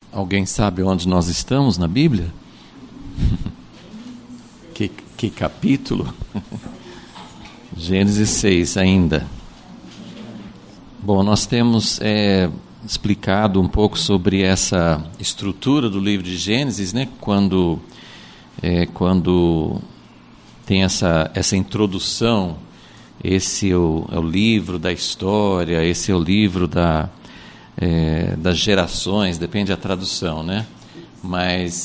Alguém sabe onde nós estamos na Bíblia? Que capítulo? Gênesis 6 ainda. Bom, nós temos explicado um pouco sobre essa estrutura do livro de Gênesis, né? Quando tem essa introdução, esse é o livro da história, esse é o livro das gerações, depende da tradução, né? Mas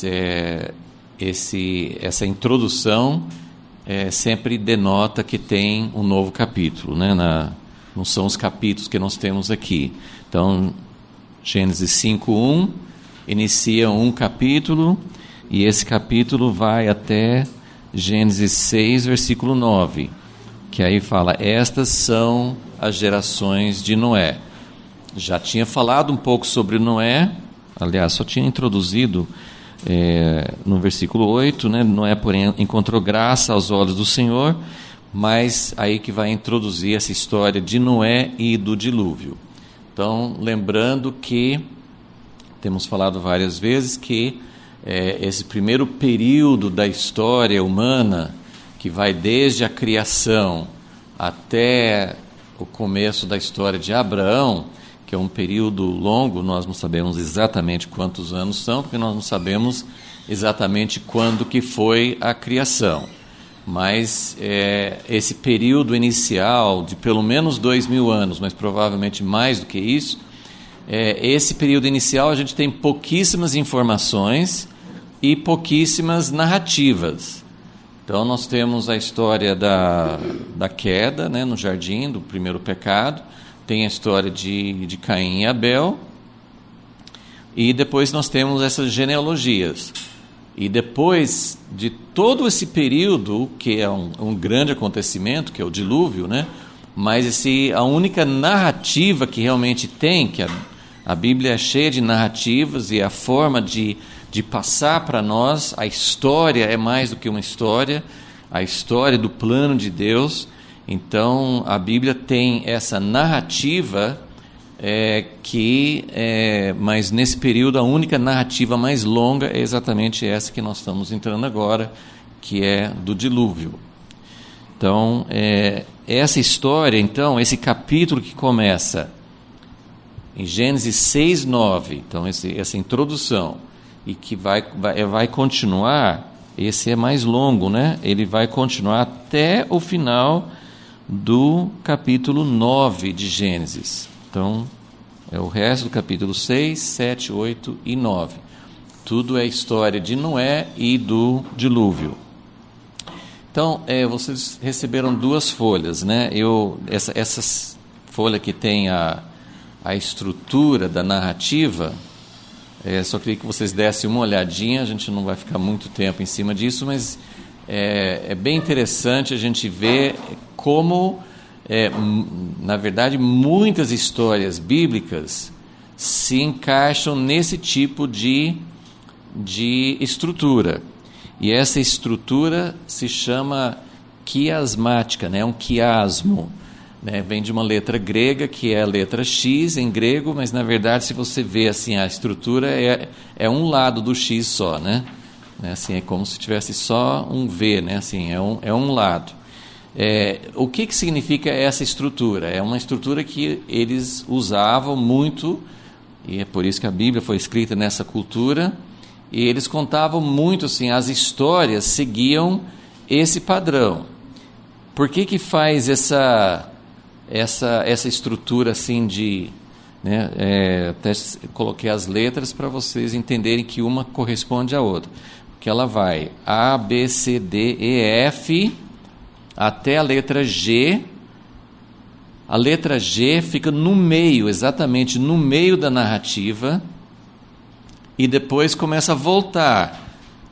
essa introdução sempre denota que tem um novo capítulo, né? Não são os capítulos que nós temos aqui. Então, Gênesis 5:1 inicia um capítulo, e esse capítulo vai até Gênesis 6, versículo 9, que aí fala: estas são as gerações de Noé. Já tinha falado um pouco sobre Noé, aliás, só tinha introduzido no versículo 8, né? Noé, porém, encontrou graça aos olhos do Senhor, mas aí que vai introduzir essa história de Noé e do dilúvio. Então, lembrando que, temos falado várias vezes, que esse primeiro período da história humana, que vai desde a criação até o começo da história de Abraão, que é um período longo, nós não sabemos exatamente quantos anos são, porque nós não sabemos exatamente quando que foi a criação. Mas esse período inicial de pelo menos 2000 anos, mas provavelmente mais do que isso, esse período inicial a gente tem pouquíssimas informações e pouquíssimas narrativas. Então nós temos a história da queda, né, no jardim, do primeiro pecado, tem a história de Caim e Abel, e depois nós temos essas genealogias. E depois de todo esse período, que é um grande acontecimento, que é o dilúvio, né? Mas a única narrativa que realmente tem, que a Bíblia é cheia de narrativas, e a forma de passar para nós, a história é mais do que uma história, a história do plano de Deus. Então a Bíblia tem essa narrativa, mas nesse período a única narrativa mais longa é exatamente essa que nós estamos entrando agora, que é do dilúvio. Então essa história, então, esse capítulo que começa em Gênesis 6:9, então essa introdução, e que vai continuar, esse é mais longo, né? Ele vai continuar até o final do capítulo 9 de Gênesis. Então, é o resto do capítulo 6, 7, 8 e 9. Tudo é história de Noé e do dilúvio. Então, vocês receberam duas folhas, né? Essa folha que tem a estrutura da narrativa, só queria que vocês dessem uma olhadinha, a gente não vai ficar muito tempo em cima disso, mas é bem interessante a gente ver como, na verdade, muitas histórias bíblicas se encaixam nesse tipo de estrutura. E essa estrutura se chama quiasmática, né? Um quiasmo, né? Vem de uma letra grega, que é a letra X em grego, mas na verdade, se você vê assim, a estrutura é um lado do X só, né? Assim, é como se tivesse só um V, né? Assim, é um lado. O que significa essa estrutura? É uma estrutura que eles usavam muito, e é por isso que a Bíblia foi escrita nessa cultura, e eles contavam muito, assim, as histórias seguiam esse padrão. Por que faz essa estrutura assim de... né? Até coloquei as letras para vocês entenderem que uma corresponde à outra. Porque ela vai A, B, C, D, E, F, até a letra G. A letra G fica no meio, exatamente no meio da narrativa, e depois começa a voltar.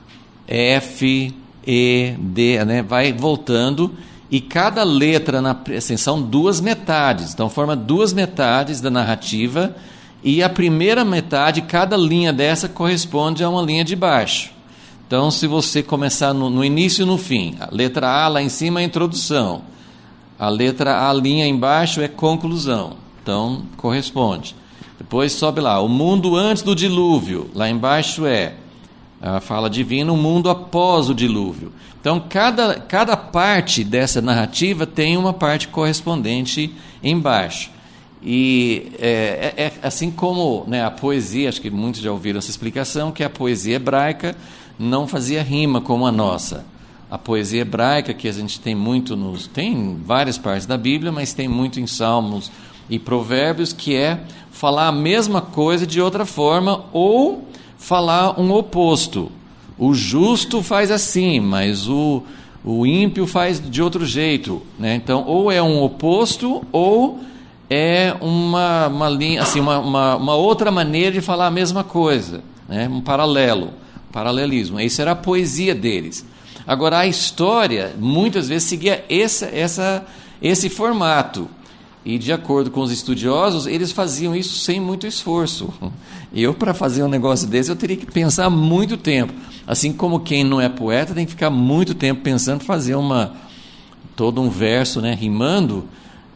F, E, D, né? Vai voltando, e cada letra, assim, são duas metades, então forma duas metades da narrativa, e a primeira metade, cada linha dessa corresponde a uma linha de baixo. Então, se você começar no início e no fim, a letra A lá em cima é a introdução, a letra A linha embaixo é conclusão, então corresponde. Depois sobe lá, o mundo antes do dilúvio. Lá embaixo é a fala divina, o mundo após o dilúvio. Então, cada parte dessa narrativa tem uma parte correspondente embaixo. E é assim como, né, a poesia, acho que muitos já ouviram essa explicação, que a poesia hebraica não fazia rima como a nossa. A poesia hebraica, que a gente tem muito tem em várias partes da Bíblia, mas tem muito em Salmos e Provérbios, que é falar a mesma coisa de outra forma ou falar um oposto. O justo faz assim, mas o ímpio faz de outro jeito, né? Então, ou é um oposto ou é uma linha, assim, uma outra maneira de falar a mesma coisa, né? Um paralelismo. Isso era a poesia deles. Agora, a história muitas vezes seguia esse formato. E, de acordo com os estudiosos, eles faziam isso sem muito esforço. Eu, para fazer um negócio desse, eu teria que pensar muito tempo. Assim como quem não é poeta tem que ficar muito tempo pensando em fazer todo um verso, né, rimando.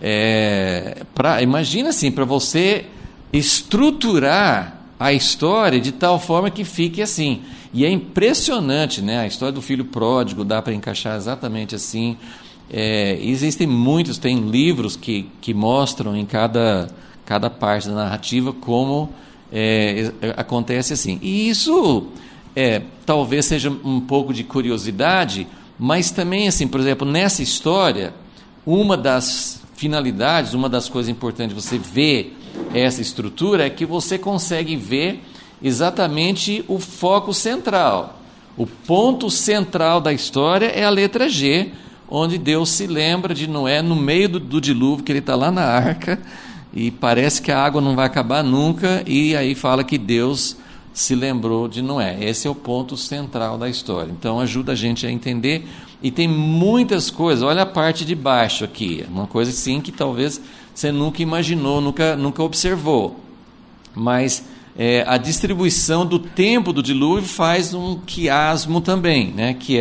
Imagina assim, para você estruturar a história de tal forma que fique assim. E é impressionante, né? A história do filho pródigo dá para encaixar exatamente assim. Existem muitos, tem livros que mostram em cada parte da narrativa como acontece assim. E isso talvez seja um pouco de curiosidade, mas também, assim, por exemplo, nessa história, uma das finalidades, uma das coisas importantes de você ver essa estrutura é que você consegue ver exatamente o foco central. O ponto central da história é a letra G, onde Deus se lembra de Noé no meio do dilúvio, que ele está lá na arca, e parece que a água não vai acabar nunca, e aí fala que Deus se lembrou de Noé. Esse é o ponto central da história. Então ajuda a gente a entender, e tem muitas coisas. Olha a parte de baixo aqui, uma coisa assim que talvez você nunca imaginou, nunca observou, mas a distribuição do tempo do dilúvio faz um quiasmo também, né? Que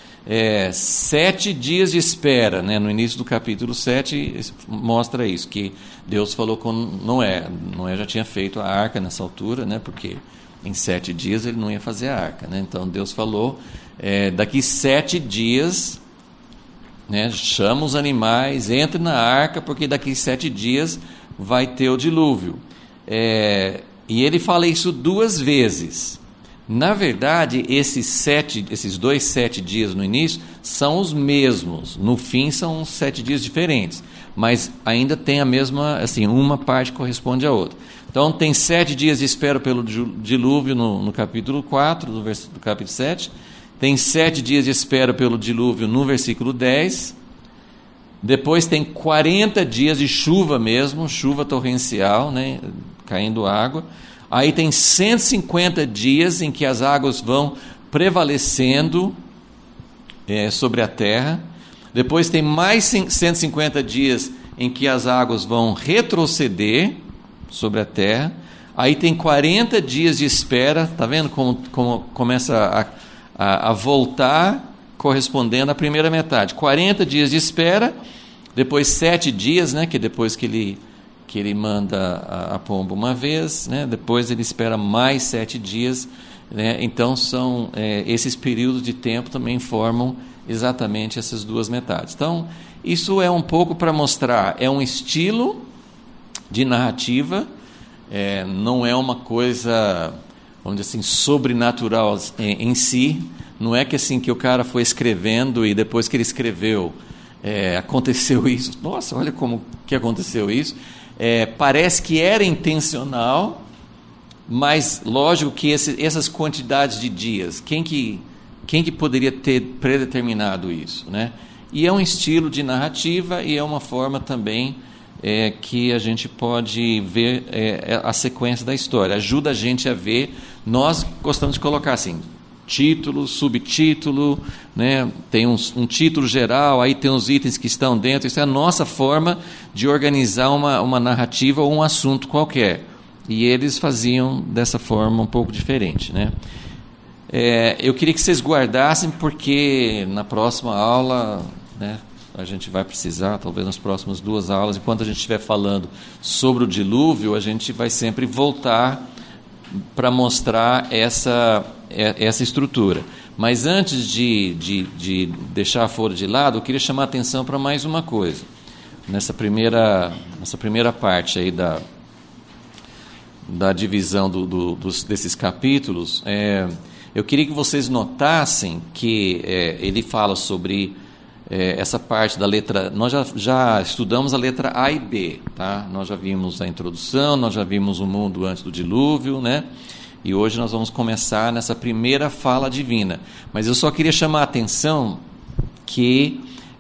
7 dias de espera, né? No início do capítulo 7 mostra isso, que Deus falou com Noé. Noé já tinha feito a arca nessa altura, né? Porque em 7 dias ele não ia fazer a arca, né? Então Deus falou, daqui 7 dias, né, chama os animais, entre na arca, porque daqui 7 dias vai ter o dilúvio. E ele fala isso 2 vezes. Na verdade, esses 2 7 dias no início são os mesmos. No fim, são 7 dias diferentes. Mas ainda tem a mesma, assim, uma parte corresponde à outra. Então, tem 7 dias de espera pelo dilúvio no capítulo 4, do capítulo 7. Tem 7 dias de espera pelo dilúvio no versículo 10. Depois tem 40 dias de chuva mesmo, chuva torrencial, né, caindo água. Aí tem 150 dias em que as águas vão prevalecendo sobre a terra. Depois tem mais 150 dias em que as águas vão retroceder sobre a terra. Aí tem 40 dias de espera, está vendo como começa a voltar, correspondendo à primeira metade. 40 dias de espera, depois 7 dias, né, que depois que ele manda a pomba uma vez, né, depois ele espera mais 7 dias, né, então são esses períodos de tempo também formam exatamente essas 2 metades. Então, isso é um pouco para mostrar, é um estilo de narrativa, não é uma coisa, vamos dizer assim, sobrenatural em si. Não é que assim que o cara foi escrevendo e depois que ele escreveu aconteceu isso. Nossa, olha como que aconteceu isso. Parece que era intencional, mas lógico que essas quantidades de dias, quem que poderia ter predeterminado isso, né? E é um estilo de narrativa e é uma forma também que a gente pode ver a sequência da história. Ajuda a gente a ver. Nós gostamos de colocar assim, título, subtítulo, né? Tem um título geral, aí tem os itens que estão dentro. Isso é a nossa forma de organizar uma narrativa ou um assunto qualquer. E eles faziam dessa forma um pouco diferente, né? Eu queria que vocês guardassem, porque na próxima aula, né, a gente vai precisar, talvez nas próximas 2 aulas, enquanto a gente estiver falando sobre o dilúvio, a gente vai sempre voltar para mostrar essa estrutura. Mas antes de deixar a folha de lado, eu queria chamar a atenção para mais uma coisa. Nessa primeira parte aí da divisão desses capítulos, eu queria que vocês notassem que ele fala sobre essa parte da letra... Nós já estudamos a letra A e B, tá? Nós já vimos a introdução, nós já vimos o mundo antes do dilúvio, né? E hoje nós vamos começar nessa primeira fala divina. Mas eu só queria chamar a atenção que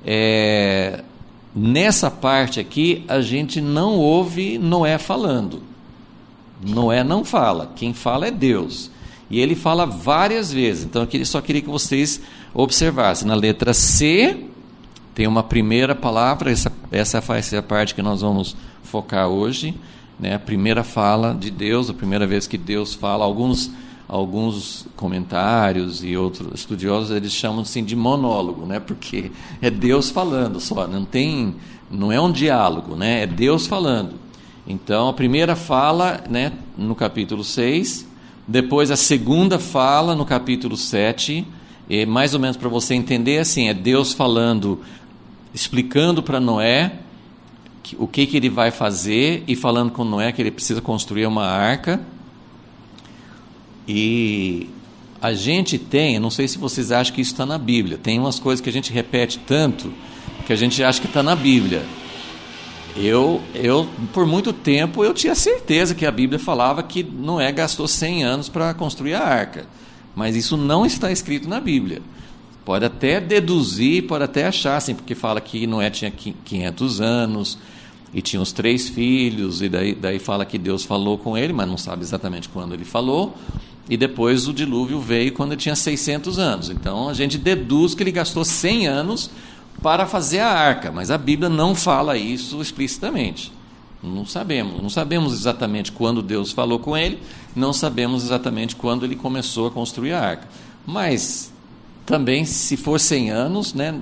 nessa parte aqui a gente não ouve Noé falando. Noé não fala, quem fala é Deus. E ele fala várias vezes. Então eu só queria que vocês observassem. Na letra C tem uma primeira palavra, essa vai ser a parte que nós vamos focar hoje. Né, a primeira fala de Deus, a primeira vez que Deus fala. Alguns comentários e outros estudiosos, eles chamam assim de monólogo, né, porque é Deus falando só, não é um diálogo, né, é Deus falando. Então a primeira fala, né, no capítulo 6, depois a segunda fala no capítulo 7, e mais ou menos para você entender assim, é Deus falando, explicando para Noé o que ele vai fazer e falando com Noé que ele precisa construir uma arca. E a gente tem, não sei se vocês acham que isso está na Bíblia, tem umas coisas que a gente repete tanto que a gente acha que está na Bíblia. Eu por muito tempo eu tinha certeza que a Bíblia falava que Noé gastou 100 anos para construir a arca, mas isso não está escrito na Bíblia. Pode até deduzir, pode até achar assim, porque fala que Noé tinha 500 anos e tinha os 3 filhos, e daí fala que Deus falou com ele, mas não sabe exatamente quando ele falou, e depois o dilúvio veio quando ele tinha 600 anos. Então a gente deduz que ele gastou 100 anos para fazer a arca, mas a Bíblia não fala isso explicitamente. Não sabemos exatamente quando Deus falou com ele, não sabemos exatamente quando ele começou a construir a arca. Mas também, se for 100 anos, né,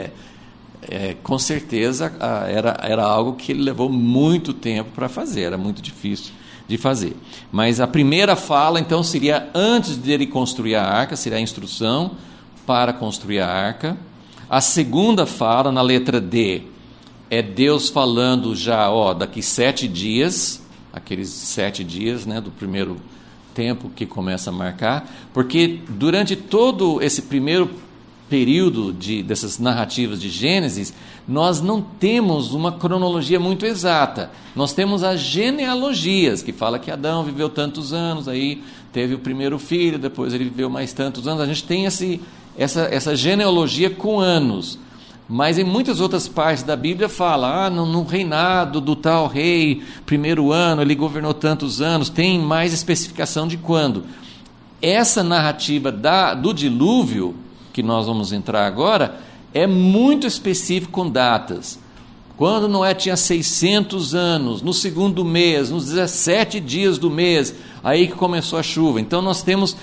com certeza era algo que ele levou muito tempo para fazer, era muito difícil de fazer. Mas a primeira fala, então, seria antes dele construir a arca, seria a instrução para construir a arca. A segunda fala, na letra D, é Deus falando já, daqui 7 dias, aqueles 7 dias, né, do primeiro tempo que começa a marcar, porque durante todo esse primeiro período dessas narrativas de Gênesis, nós não temos uma cronologia muito exata. Nós temos as genealogias, que fala que Adão viveu tantos anos, aí teve o primeiro filho, depois ele viveu mais tantos anos. A gente tem essa genealogia com anos. Mas em muitas outras partes da Bíblia fala, no reinado do tal rei, primeiro ano, ele governou tantos anos, tem mais especificação de quando. Essa narrativa do dilúvio, que nós vamos entrar agora, é muito específico com datas. Quando Noé tinha 600 anos, no segundo mês, nos 17 dias do mês, aí que começou a chuva. Então nós temos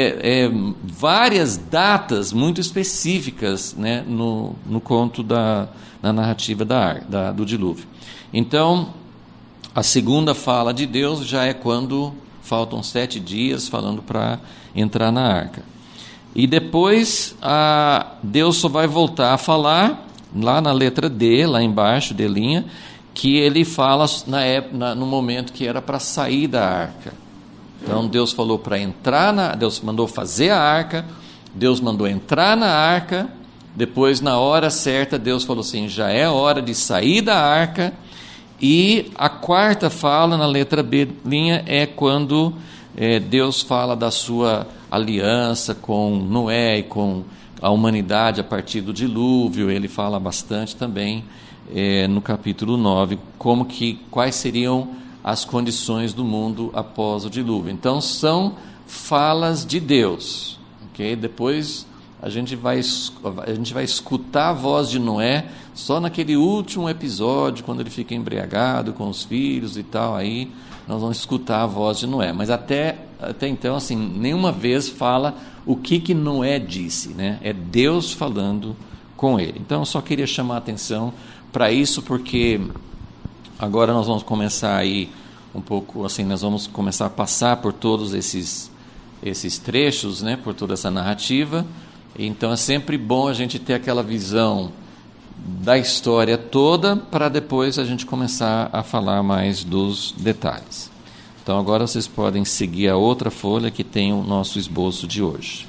várias datas muito específicas, né, no conto na narrativa do dilúvio. Então, a segunda fala de Deus já é quando faltam 7 dias, falando para entrar na arca. E depois Deus só vai voltar a falar lá na letra D, lá embaixo, D linha, que ele fala no momento que era para sair da arca. Então Deus falou para entrar Deus mandou fazer a arca, Deus mandou entrar na arca, depois na hora certa Deus falou assim, já é hora de sair da arca. E a quarta fala na letra B linha é quando Deus fala da sua aliança com Noé e com a humanidade a partir do dilúvio. Ele fala bastante também no capítulo 9 quais seriam as condições do mundo após o dilúvio. Então são falas de Deus, ok? Depois a gente vai escutar a voz de Noé só naquele último episódio, quando ele fica embriagado com os filhos e tal, aí nós vamos escutar a voz de Noé. Mas até então, assim, nenhuma vez fala o que Noé disse, né? É Deus falando com ele. Então eu só queria chamar a atenção para isso, porque agora nós vamos começar aí um pouco assim, nós vamos começar a passar por todos esses trechos, né, por toda essa narrativa. Então é sempre bom a gente ter aquela visão da história toda, para depois a gente começar a falar mais dos detalhes. Então agora vocês podem seguir a outra folha que tem o nosso esboço de hoje.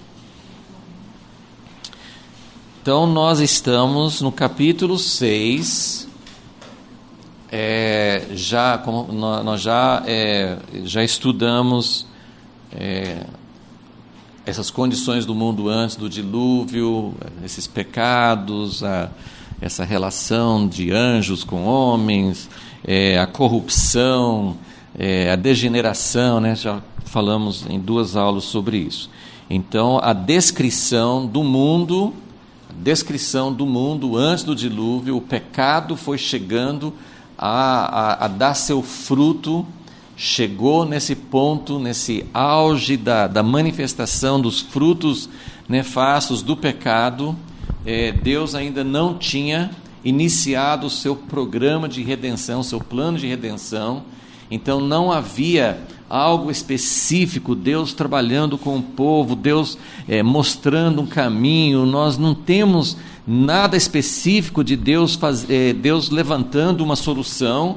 Então nós estamos no capítulo 6, nós já estudamos essas condições do mundo antes do dilúvio, esses pecados, essa relação de anjos com homens, a corrupção, a degeneração, né? Já falamos em 2 aulas sobre isso. Então, a descrição do mundo antes do dilúvio, o pecado foi chegando a dar seu fruto, chegou nesse ponto, nesse auge da manifestação dos frutos nefastos do pecado. Deus ainda não tinha iniciado o seu programa de redenção, o seu plano de redenção. Então não havia algo específico, Deus trabalhando com o povo, Deus mostrando um caminho. Nós não temos nada específico de Deus Deus levantando uma solução.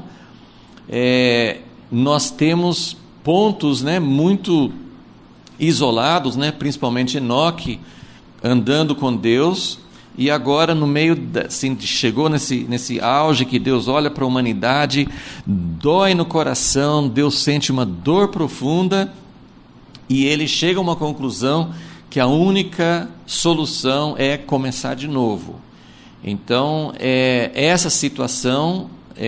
Nós temos pontos, né, muito isolados, né, principalmente Enoque andando com Deus. E agora, no meio, assim, chegou nesse auge que Deus olha para a humanidade, dói no coração, Deus sente uma dor profunda, e ele chega a uma conclusão que a única solução é começar de novo. Então, essa situação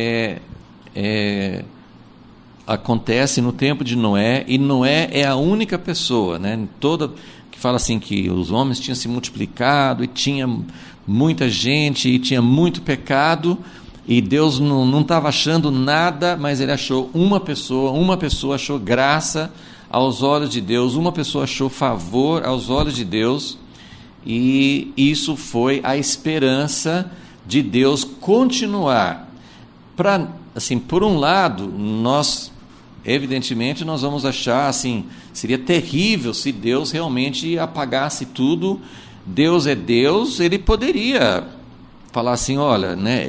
acontece no tempo de Noé, e Noé é a única pessoa, né, que fala assim que os homens tinham se multiplicado e tinha muita gente e tinha muito pecado, e Deus não estava achando nada, mas ele achou uma pessoa achou graça aos olhos de Deus, uma pessoa achou favor aos olhos de Deus, e isso foi a esperança de Deus continuar. Assim, por um lado, evidentemente nós vamos achar assim, seria terrível se Deus realmente apagasse tudo. Deus é Deus, ele poderia falar assim, olha, né,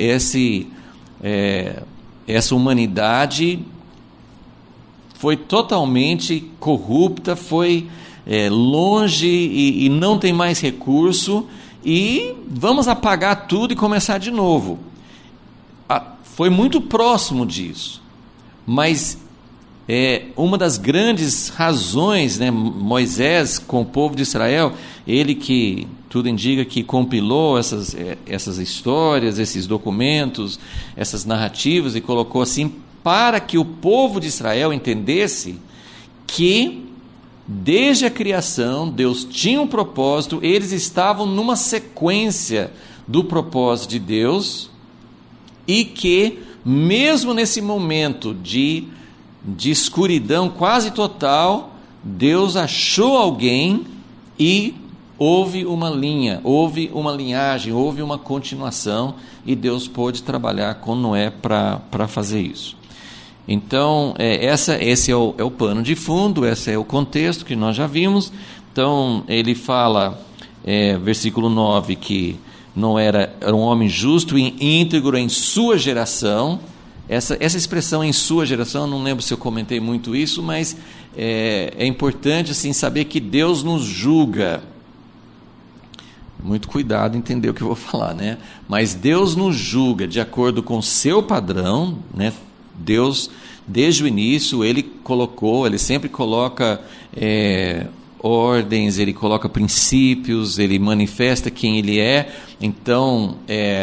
essa humanidade foi totalmente corrupta, foi longe e não tem mais recurso, e vamos apagar tudo e começar de novo. Foi muito próximo disso, mas uma das grandes razões, né, Moisés com o povo de Israel, ele que tudo indica que compilou essas histórias, esses documentos, essas narrativas, e colocou assim para que o povo de Israel entendesse que desde a criação Deus tinha um propósito, eles estavam numa sequência do propósito de Deus, e que mesmo nesse momento de escuridão quase total, Deus achou alguém e houve uma linhagem, houve uma continuação, e Deus pôde trabalhar com Noé para fazer isso. Então, esse é o pano de fundo, esse é o contexto que nós já vimos. Então, ele fala, versículo 9, que Noé era um homem justo e íntegro em sua geração. Essa expressão em sua geração, não lembro se eu comentei muito isso, mas é importante assim, saber que Deus nos julga. Muito cuidado em entender o que eu vou falar, né? Mas Deus nos julga de acordo com o seu padrão, né? Deus, desde o início, ele sempre coloca ordens, ele coloca princípios, ele manifesta quem ele é. Então,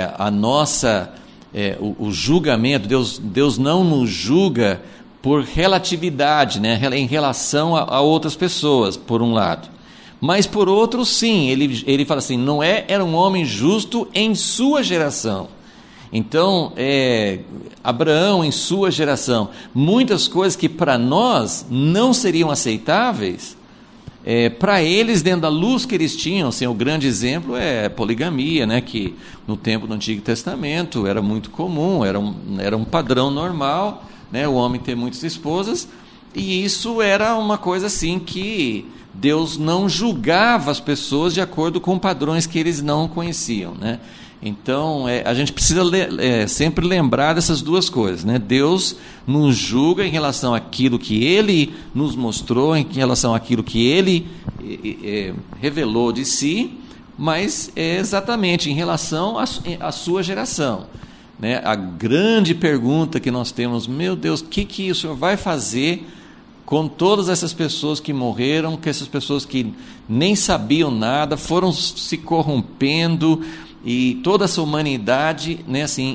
o julgamento, Deus não nos julga por relatividade, né, em relação a outras pessoas, por um lado. Mas por outro, sim, ele fala assim, Noé era um homem justo em sua geração. Então, Abraão em sua geração, muitas coisas que para nós não seriam aceitáveis, para eles, dentro da luz que eles tinham, assim, o grande exemplo é poligamia, né, que no tempo do Antigo Testamento era muito comum, era um padrão normal, né, o homem ter muitas esposas, e isso era uma coisa assim que Deus não julgava as pessoas de acordo com padrões que eles não conheciam, né? Então, a gente precisa sempre lembrar dessas duas coisas, né? Deus nos julga em relação àquilo que Ele nos mostrou, em relação àquilo que Ele revelou de si, mas exatamente em relação à sua geração, né? A grande pergunta que nós temos, meu Deus, o que o Senhor vai fazer com todas essas pessoas que morreram, com essas pessoas que nem sabiam nada, foram se corrompendo, e toda essa humanidade, né, assim,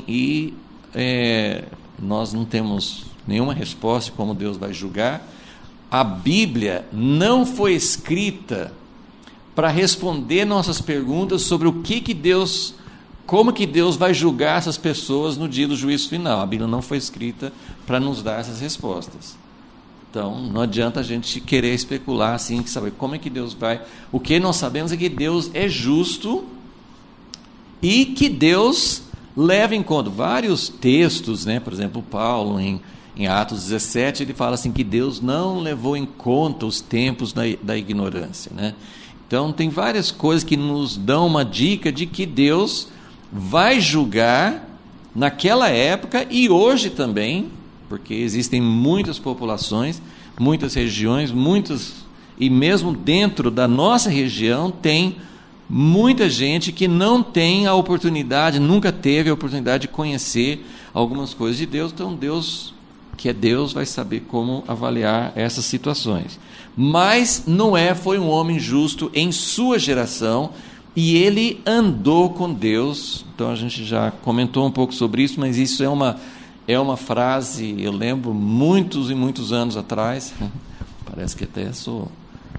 nós não temos nenhuma resposta de como Deus vai julgar. A Bíblia não foi escrita para responder nossas perguntas sobre como que Deus vai julgar essas pessoas no dia do juízo final. A Bíblia não foi escrita para nos dar essas respostas. Então, não adianta a gente querer especular assim, saber como é que Deus vai. O que nós sabemos é que Deus é justo e que Deus leva em conta vários textos, né? Por exemplo, Paulo, em Atos 17, ele fala assim que Deus não levou em conta os tempos da ignorância, né? Então, tem várias coisas que nos dão uma dica de que Deus vai julgar naquela época e hoje também, porque existem muitas populações, muitas regiões, e mesmo dentro da nossa região tem muita gente que não tem a oportunidade, nunca teve a oportunidade de conhecer algumas coisas de Deus. Então Deus, que é Deus, vai saber como avaliar essas situações. Mas Noé foi um homem justo em sua geração e ele andou com Deus. Então a gente já comentou um pouco sobre isso, mas isso é uma frase, eu lembro muitos e muitos anos atrás, parece que até sou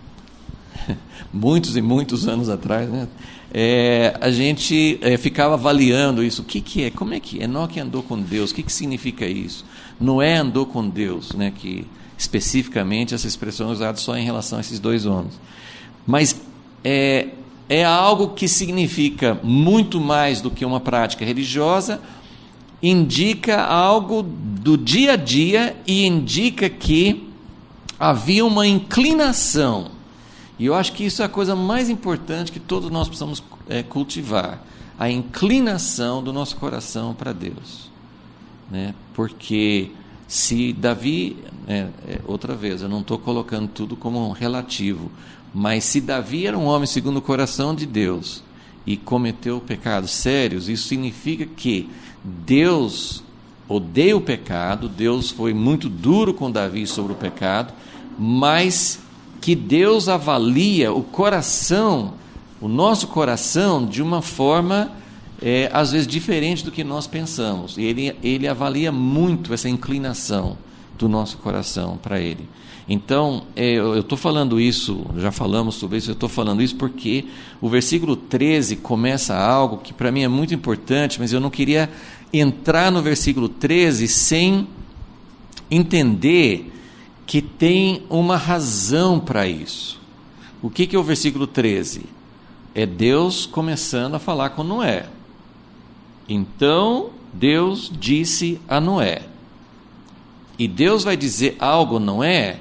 muitos e muitos anos atrás, né? A gente ficava avaliando isso, o que é, como é que Enoque andou com Deus, o que significa isso? Noé andou com Deus, né? Que especificamente essa expressão é usada só em relação a esses dois homens, mas é algo que significa muito mais do que uma prática religiosa, indica algo do dia a dia e indica que havia uma inclinação. E eu acho que isso é a coisa mais importante que todos nós precisamos cultivar, a inclinação do nosso coração para Deus, né? Porque se Davi, outra vez, eu não estou colocando tudo como um relativo, mas se Davi era um homem segundo o coração de Deus e cometeu pecados sérios, isso significa que Deus odeia o pecado, Deus foi muito duro com Davi sobre o pecado, mas que Deus avalia o coração, o nosso coração, de uma forma, às vezes, diferente do que nós pensamos. E ele avalia muito essa inclinação do nosso coração para Ele. Então, eu estou falando isso, já falamos sobre isso, eu estou falando isso porque o versículo 13 começa algo que para mim é muito importante, mas eu não queria entrar no versículo 13 sem entender que tem uma razão para isso. O que é o versículo 13? É Deus começando a falar com Noé. Então, Deus disse a Noé. E Deus vai dizer algo a Noé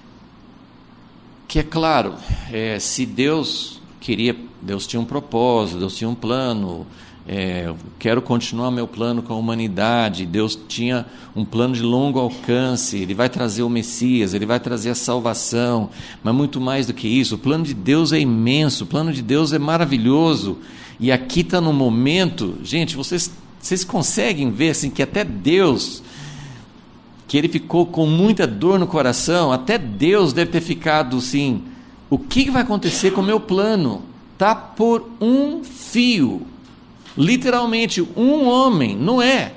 que é claro, se Deus queria, Deus tinha um propósito, Deus tinha um plano, quero continuar meu plano com a humanidade, Deus tinha um plano de longo alcance, Ele vai trazer o Messias, Ele vai trazer a salvação, mas muito mais do que isso, o plano de Deus é imenso, o plano de Deus é maravilhoso, e aqui está no momento, gente, vocês conseguem ver assim, que até Deus, que Ele ficou com muita dor no coração, até Deus deve ter ficado assim, o que vai acontecer com o meu plano? Está por um fio, literalmente um homem, Noé.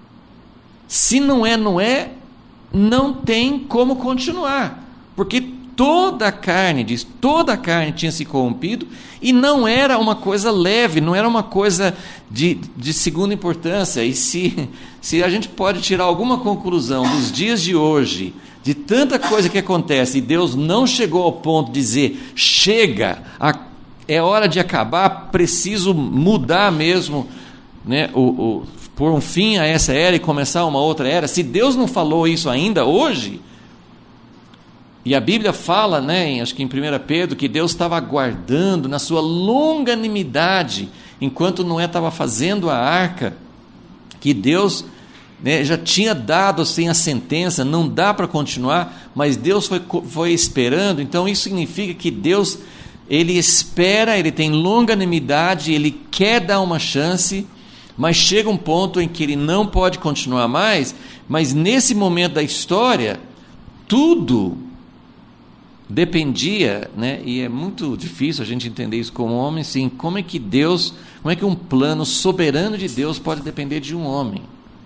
Se não é Noé, não tem como continuar, porque toda a carne, diz, toda a carne tinha se corrompido, e não era uma coisa leve, não era uma coisa de segunda importância. E se a gente pode tirar alguma conclusão dos dias de hoje, de tanta coisa que acontece, e Deus não chegou ao ponto de dizer, chega, é hora de acabar, preciso mudar mesmo, né, pôr um fim a essa era e começar uma outra era. Se Deus não falou isso ainda hoje, e a Bíblia fala, né, acho que em 1 Pedro, que Deus estava aguardando na sua longanimidade, enquanto Noé estava fazendo a arca, que Deus, né, já tinha dado assim a sentença, não dá para continuar, mas Deus foi esperando. Então isso significa que Deus, Ele espera, Ele tem longanimidade, Ele quer dar uma chance, mas chega um ponto em que Ele não pode continuar mais. Mas nesse momento da história, tudo dependia, né? E é muito difícil a gente entender isso como homem, sim. Como é que um plano soberano de Deus pode depender de um homem?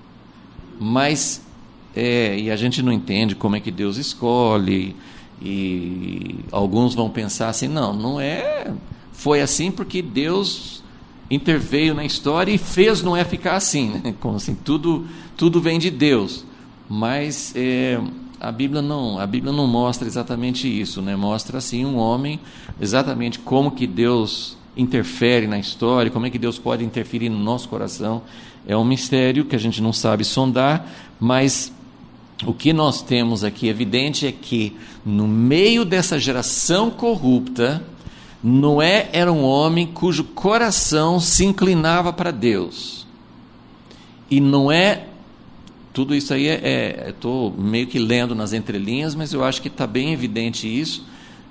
Mas, e a gente não entende como é que Deus escolhe, e alguns vão pensar assim, foi assim porque Deus interveio na história e fez Noé ficar assim, né? Como assim, tudo vem de Deus. Mas a Bíblia não mostra exatamente isso, né? Mostra assim um homem, exatamente como que Deus interfere na história, como é que Deus pode interferir no nosso coração. É um mistério que a gente não sabe sondar, mas o que nós temos aqui evidente é que no meio dessa geração corrupta, Noé era um homem cujo coração se inclinava para Deus. E Noé, tudo isso aí estou meio que lendo nas entrelinhas, mas eu acho que está bem evidente isso.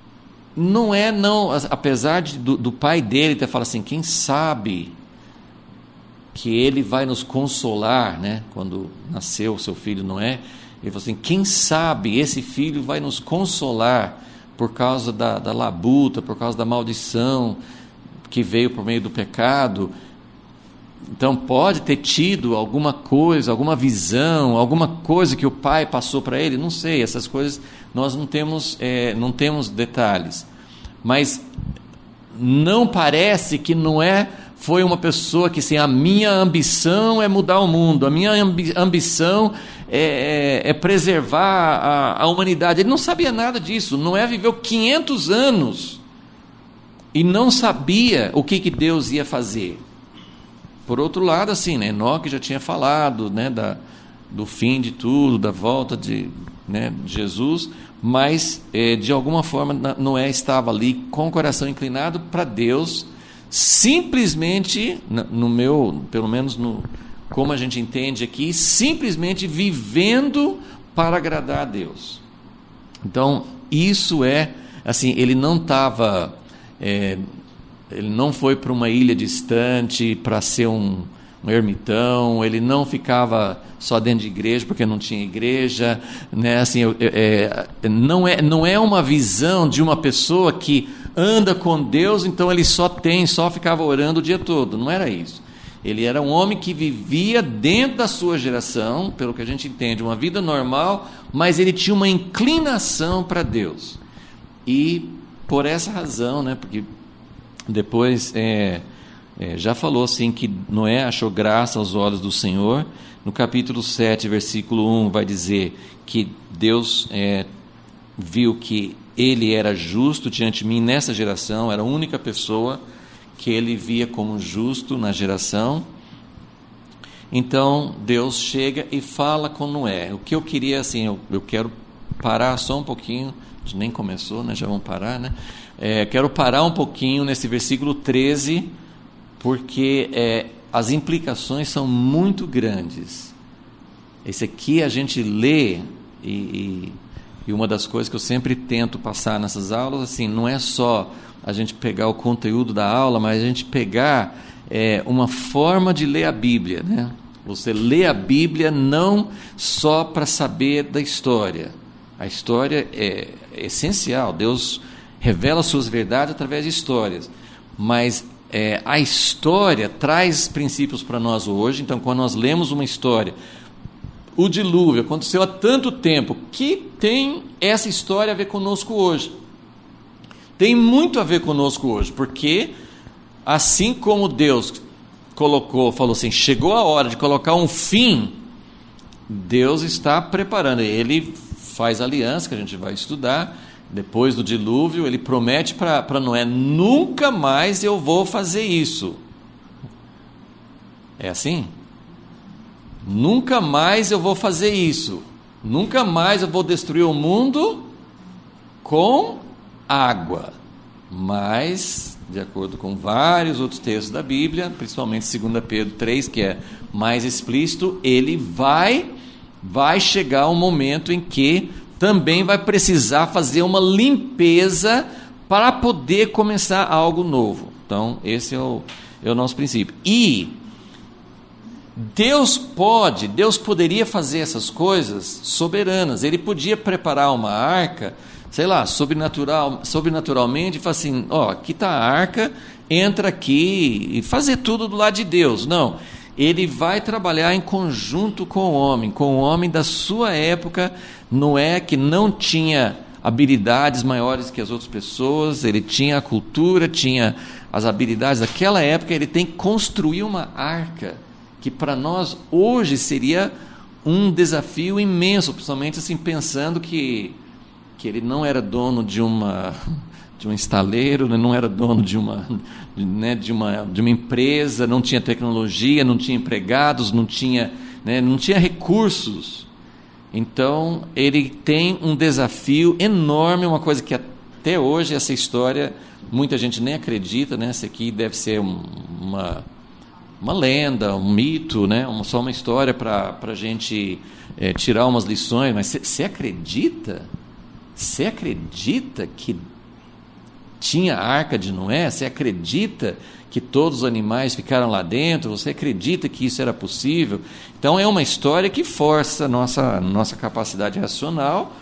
Apesar do pai dele ter falado assim, quem sabe que ele vai nos consolar, né? Quando nasceu o seu filho Noé, ele falou assim, quem sabe esse filho vai nos consolar por causa da labuta, por causa da maldição que veio por meio do pecado. Então pode ter tido alguma coisa, alguma visão, alguma coisa que o pai passou para ele, não sei, essas coisas nós não temos detalhes, mas não parece que Noé foi uma pessoa que assim, a minha ambição é mudar o mundo, a minha ambição é preservar a humanidade. Ele não sabia nada disso. Noé viveu 500 anos e não sabia o que Deus ia fazer. Por outro lado, assim, né, Enoque já tinha falado, né, do fim de tudo, da volta de Jesus, mas de alguma forma Noé estava ali com o coração inclinado para Deus, simplesmente, pelo menos como a gente entende aqui, simplesmente vivendo para agradar a Deus. Então, isso assim, ele não estava, ele não foi para uma ilha distante para ser um ermitão, ele não ficava só dentro de igreja porque não tinha igreja, né? Assim, não é uma visão de uma pessoa que anda com Deus, então ele só ficava orando o dia todo. Não era isso. Ele era um homem que vivia dentro da sua geração, pelo que a gente entende, uma vida normal, mas ele tinha uma inclinação para Deus. E por essa razão, né, porque depois já falou assim que Noé achou graça aos olhos do Senhor. No capítulo 7, versículo 1, vai dizer que Deus viu que ele era justo diante de mim nessa geração, era a única pessoa que ele via como justo na geração. Então Deus chega e fala com Noé. O que eu queria, assim, eu quero parar só um pouquinho, a gente nem começou, né? Já vamos parar, né? Quero parar um pouquinho nesse versículo 13, porque as implicações são muito grandes. Esse aqui a gente lê, e uma das coisas que eu sempre tento passar nessas aulas, assim, não é só a gente pegar o conteúdo da aula, mas a gente pegar uma forma de ler a Bíblia, né? Você lê a Bíblia não só para saber da história. A história é essencial, Deus revela suas verdades através de histórias, mas a história traz princípios para nós hoje. Então, quando nós lemos uma história, o dilúvio aconteceu há tanto tempo, que tem essa história a ver conosco hoje. Tem muito a ver conosco hoje, porque assim como Deus falou assim, chegou a hora de colocar um fim, Deus está preparando. Ele faz aliança, que a gente vai estudar, depois do dilúvio, ele promete para Noé, nunca mais eu vou fazer isso. É assim? Nunca mais eu vou fazer isso. Nunca mais eu vou destruir o mundo com água. Mas, de acordo com vários outros textos da Bíblia, principalmente 2 Pedro 3, que é mais explícito, ele vai chegar um momento em que também vai precisar fazer uma limpeza para poder começar algo novo. Então, esse é o nosso princípio. E Deus poderia fazer essas coisas soberanas. Ele podia preparar uma arca, sei lá, sobrenaturalmente, e falar assim, aqui está a arca, entra aqui e fazer tudo do lado de Deus. Não, ele vai trabalhar em conjunto com o homem da sua época. Noé, que não tinha habilidades maiores que as outras pessoas, ele tinha a cultura, tinha as habilidades daquela época, ele tem que construir uma arca, que para nós hoje seria um desafio imenso, principalmente assim, pensando que ele não era dono de um estaleiro, não era dono de uma empresa, não tinha tecnologia, não tinha empregados, não tinha recursos. Então ele tem um desafio enorme, uma coisa que até hoje essa história muita gente nem acredita, né? Essa aqui deve ser uma lenda, um mito, né? Só uma história para a gente tirar umas lições. Mas você acredita? Você acredita que tinha a arca de Noé? Você acredita que todos os animais ficaram lá dentro? Você acredita que isso era possível? Então é uma história que força a nossa capacidade racional,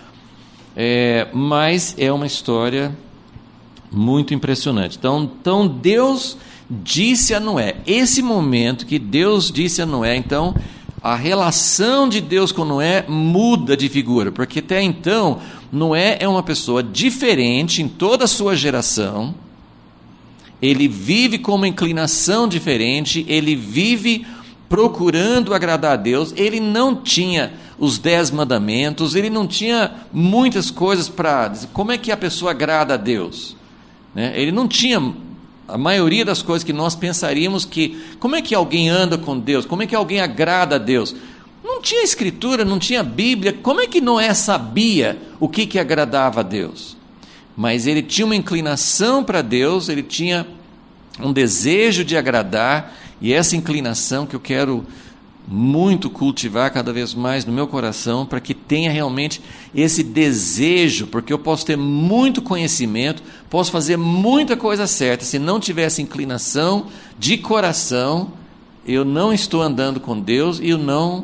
mas é uma história muito impressionante. Então Deus disse a Noé, esse momento que Deus disse a Noé, então a relação de Deus com Noé muda de figura, porque até então Noé é uma pessoa diferente em toda a sua geração, ele vive com uma inclinação diferente, ele vive procurando agradar a Deus, ele não tinha os 10 mandamentos, ele não tinha muitas coisas para dizer como é que a pessoa agrada a Deus, né? Ele não tinha a maioria das coisas que nós pensaríamos que, como é que alguém anda com Deus, como é que alguém agrada a Deus? Não tinha escritura, não tinha Bíblia, como é que Noé sabia o que agradava a Deus? Mas ele tinha uma inclinação para Deus, ele tinha um desejo de agradar, e essa inclinação que eu quero muito cultivar cada vez mais no meu coração, para que tenha realmente esse desejo, porque eu posso ter muito conhecimento, posso fazer muita coisa certa, se não tiver essa inclinação de coração, eu não estou andando com Deus, e eu não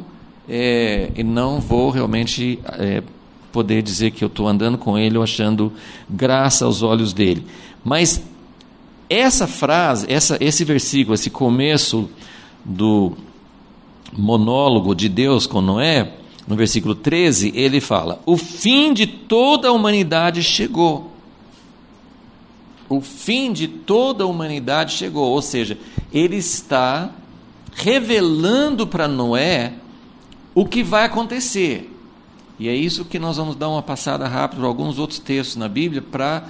vou realmente poder dizer que eu estou andando com Ele, ou achando graça aos olhos dEle. Mas essa frase, esse versículo, esse começo do monólogo de Deus com Noé, no versículo 13, ele fala, o fim de toda a humanidade chegou. O fim de toda a humanidade chegou, ou seja, ele está revelando para Noé o que vai acontecer. E é isso que nós vamos dar uma passada rápida por alguns outros textos na Bíblia,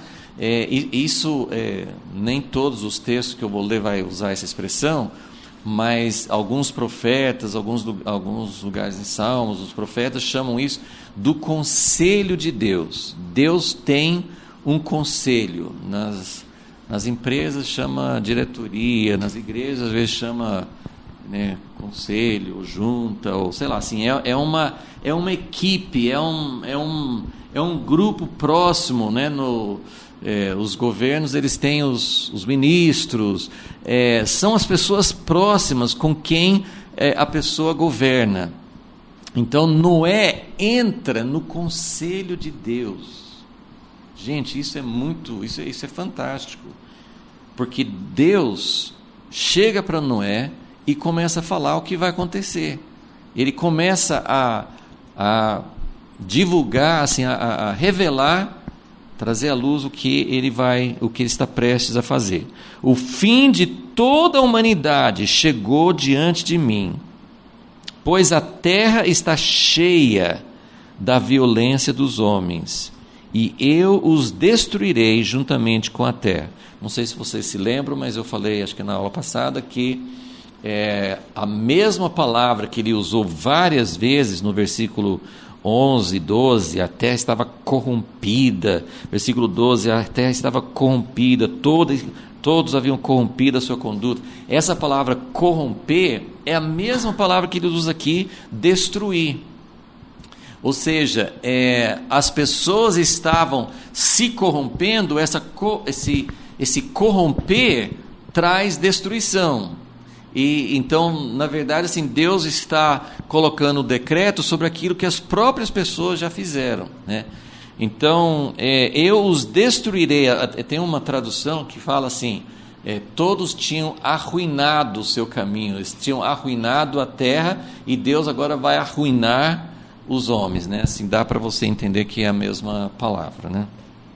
nem todos os textos que eu vou ler vai usar essa expressão, mas alguns profetas, alguns lugares em Salmos, os profetas chamam isso do conselho de Deus. Deus tem um conselho, nas empresas chama diretoria, nas igrejas às vezes chama conselho, ou junta, ou sei lá, assim, é uma equipe, é um grupo próximo, né? Os governos, eles têm os ministros, são as pessoas próximas com quem a pessoa governa. Então Noé entra no conselho de Deus. Gente, isso é fantástico, porque Deus chega para Noé e começa a falar o que vai acontecer. ele começa a divulgar, assim, a revelar, trazer à luz o que ele está prestes a fazer. O fim de toda a humanidade chegou diante de mim, pois a terra está cheia da violência dos homens, e eu os destruirei juntamente com a terra. Não sei se vocês se lembram, mas eu falei, acho que na aula passada, que a mesma palavra que ele usou várias vezes no versículo 11, 12, a terra estava corrompida. Versículo 12, a terra estava corrompida, todos haviam corrompido a sua conduta. Essa palavra corromper é a mesma palavra que ele usa aqui, destruir. Ou seja, as pessoas estavam se corrompendo, esse corromper traz destruição. E então, na verdade, assim, Deus está colocando o decreto sobre aquilo que as próprias pessoas já fizeram, né? Então, eu os destruirei. Tem uma tradução que fala assim, todos tinham arruinado o seu caminho, eles tinham arruinado a terra, e Deus agora vai arruinar os homens, né? Assim, dá para você entender que é a mesma palavra, né?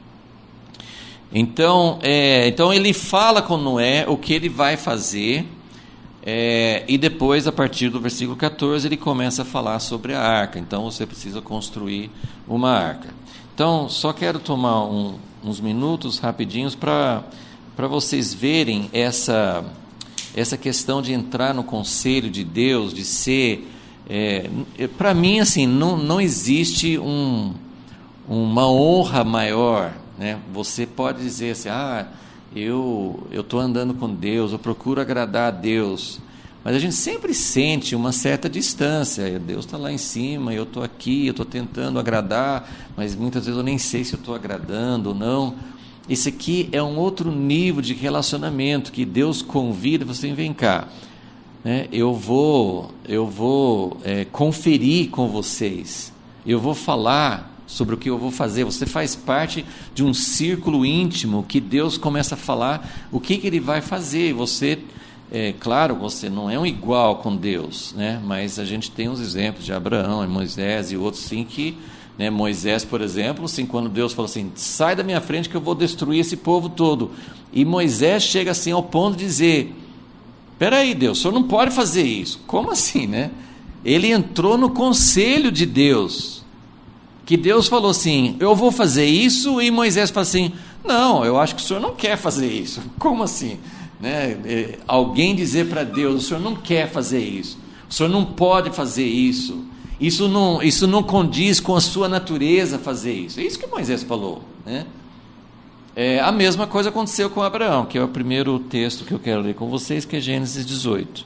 Então ele fala com Noé o que ele vai fazer, e depois, a partir do versículo 14, ele começa a falar sobre a arca. Então você precisa construir uma arca. Então, só quero tomar uns minutos rapidinhos para vocês verem essa questão de entrar no conselho de Deus, de ser... para mim, assim, não existe uma honra maior, né? Você pode dizer assim, eu estou andando com Deus, eu procuro agradar a Deus, mas a gente sempre sente uma certa distância. Deus está lá em cima, eu estou aqui, eu estou tentando agradar, mas muitas vezes eu nem sei se eu estou agradando ou não. Esse aqui é um outro nível de relacionamento que Deus convida você, vem cá, né? Eu vou conferir com vocês, eu vou falar sobre o que eu vou fazer. Você faz parte de um círculo íntimo que Deus começa a falar o que ele vai fazer. Você, claro, você não é um igual com Deus, né? Mas a gente tem uns exemplos de Abraão e Moisés e outros sim que, né, Moisés, por exemplo, assim, quando Deus falou assim, sai da minha frente que eu vou destruir esse povo todo, e Moisés chega assim ao ponto de dizer, espera aí, Deus, o senhor não pode fazer isso. Como assim, né? Ele entrou no conselho de Deus, que Deus falou assim, eu vou fazer isso, e Moisés fala assim, não, eu acho que o senhor não quer fazer isso. Como assim, né? Alguém dizer para Deus, o senhor não quer fazer isso, o senhor não pode fazer isso, isso não condiz com a sua natureza fazer isso. É isso que Moisés falou, né? A mesma coisa aconteceu com Abraão, que é o primeiro texto que eu quero ler com vocês, que é Gênesis 18.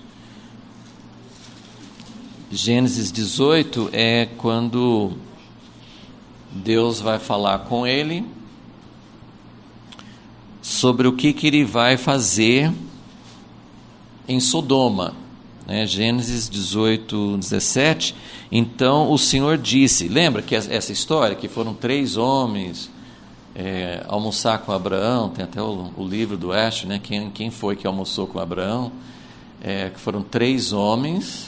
Gênesis 18 é quando Deus vai falar com ele sobre o que ele vai fazer em Sodoma, né? Gênesis 18, 17. Então o Senhor disse, lembra que essa história, que foram 3 homens almoçar com Abraão, tem até o livro do Ash, né? Quem foi que almoçou com Abraão? Que foram 3 homens,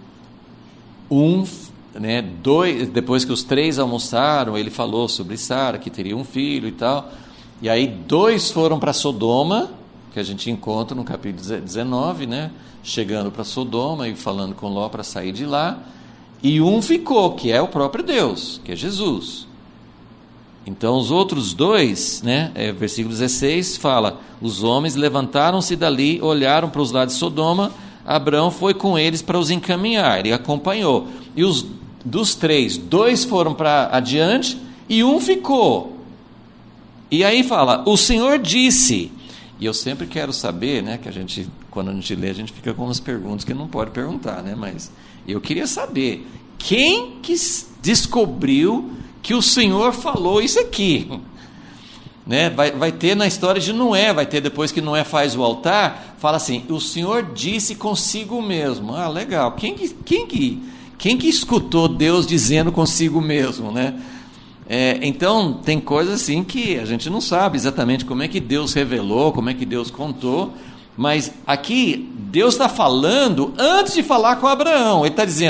né, 2, depois que os 3 almoçaram, ele falou sobre Sara, que teria um filho e tal, e aí 2 foram para Sodoma, que a gente encontra no capítulo 19, né, chegando para Sodoma e falando com Ló para sair de lá, e um ficou, que é o próprio Deus, que é Jesus. Então os outros 2, né, versículo 16 fala, os homens levantaram-se dali, olharam para os lados de Sodoma, Abraão foi com eles para os encaminhar, ele acompanhou, e dos 3, 2 foram para adiante e um ficou. E aí fala, o Senhor disse, e eu sempre quero saber, né, que quando a gente lê, a gente fica com umas perguntas que não pode perguntar, né, mas eu queria saber, quem que descobriu que o Senhor falou isso aqui? Né? Vai ter na história de Noé, vai ter depois que Noé faz o altar, fala assim, o Senhor disse consigo mesmo. Legal, quem que escutou Deus dizendo consigo mesmo, né? Então tem coisas assim que a gente não sabe exatamente como é que Deus revelou, como é que Deus contou, mas aqui Deus está falando antes de falar com Abraão. Ele está dizendo,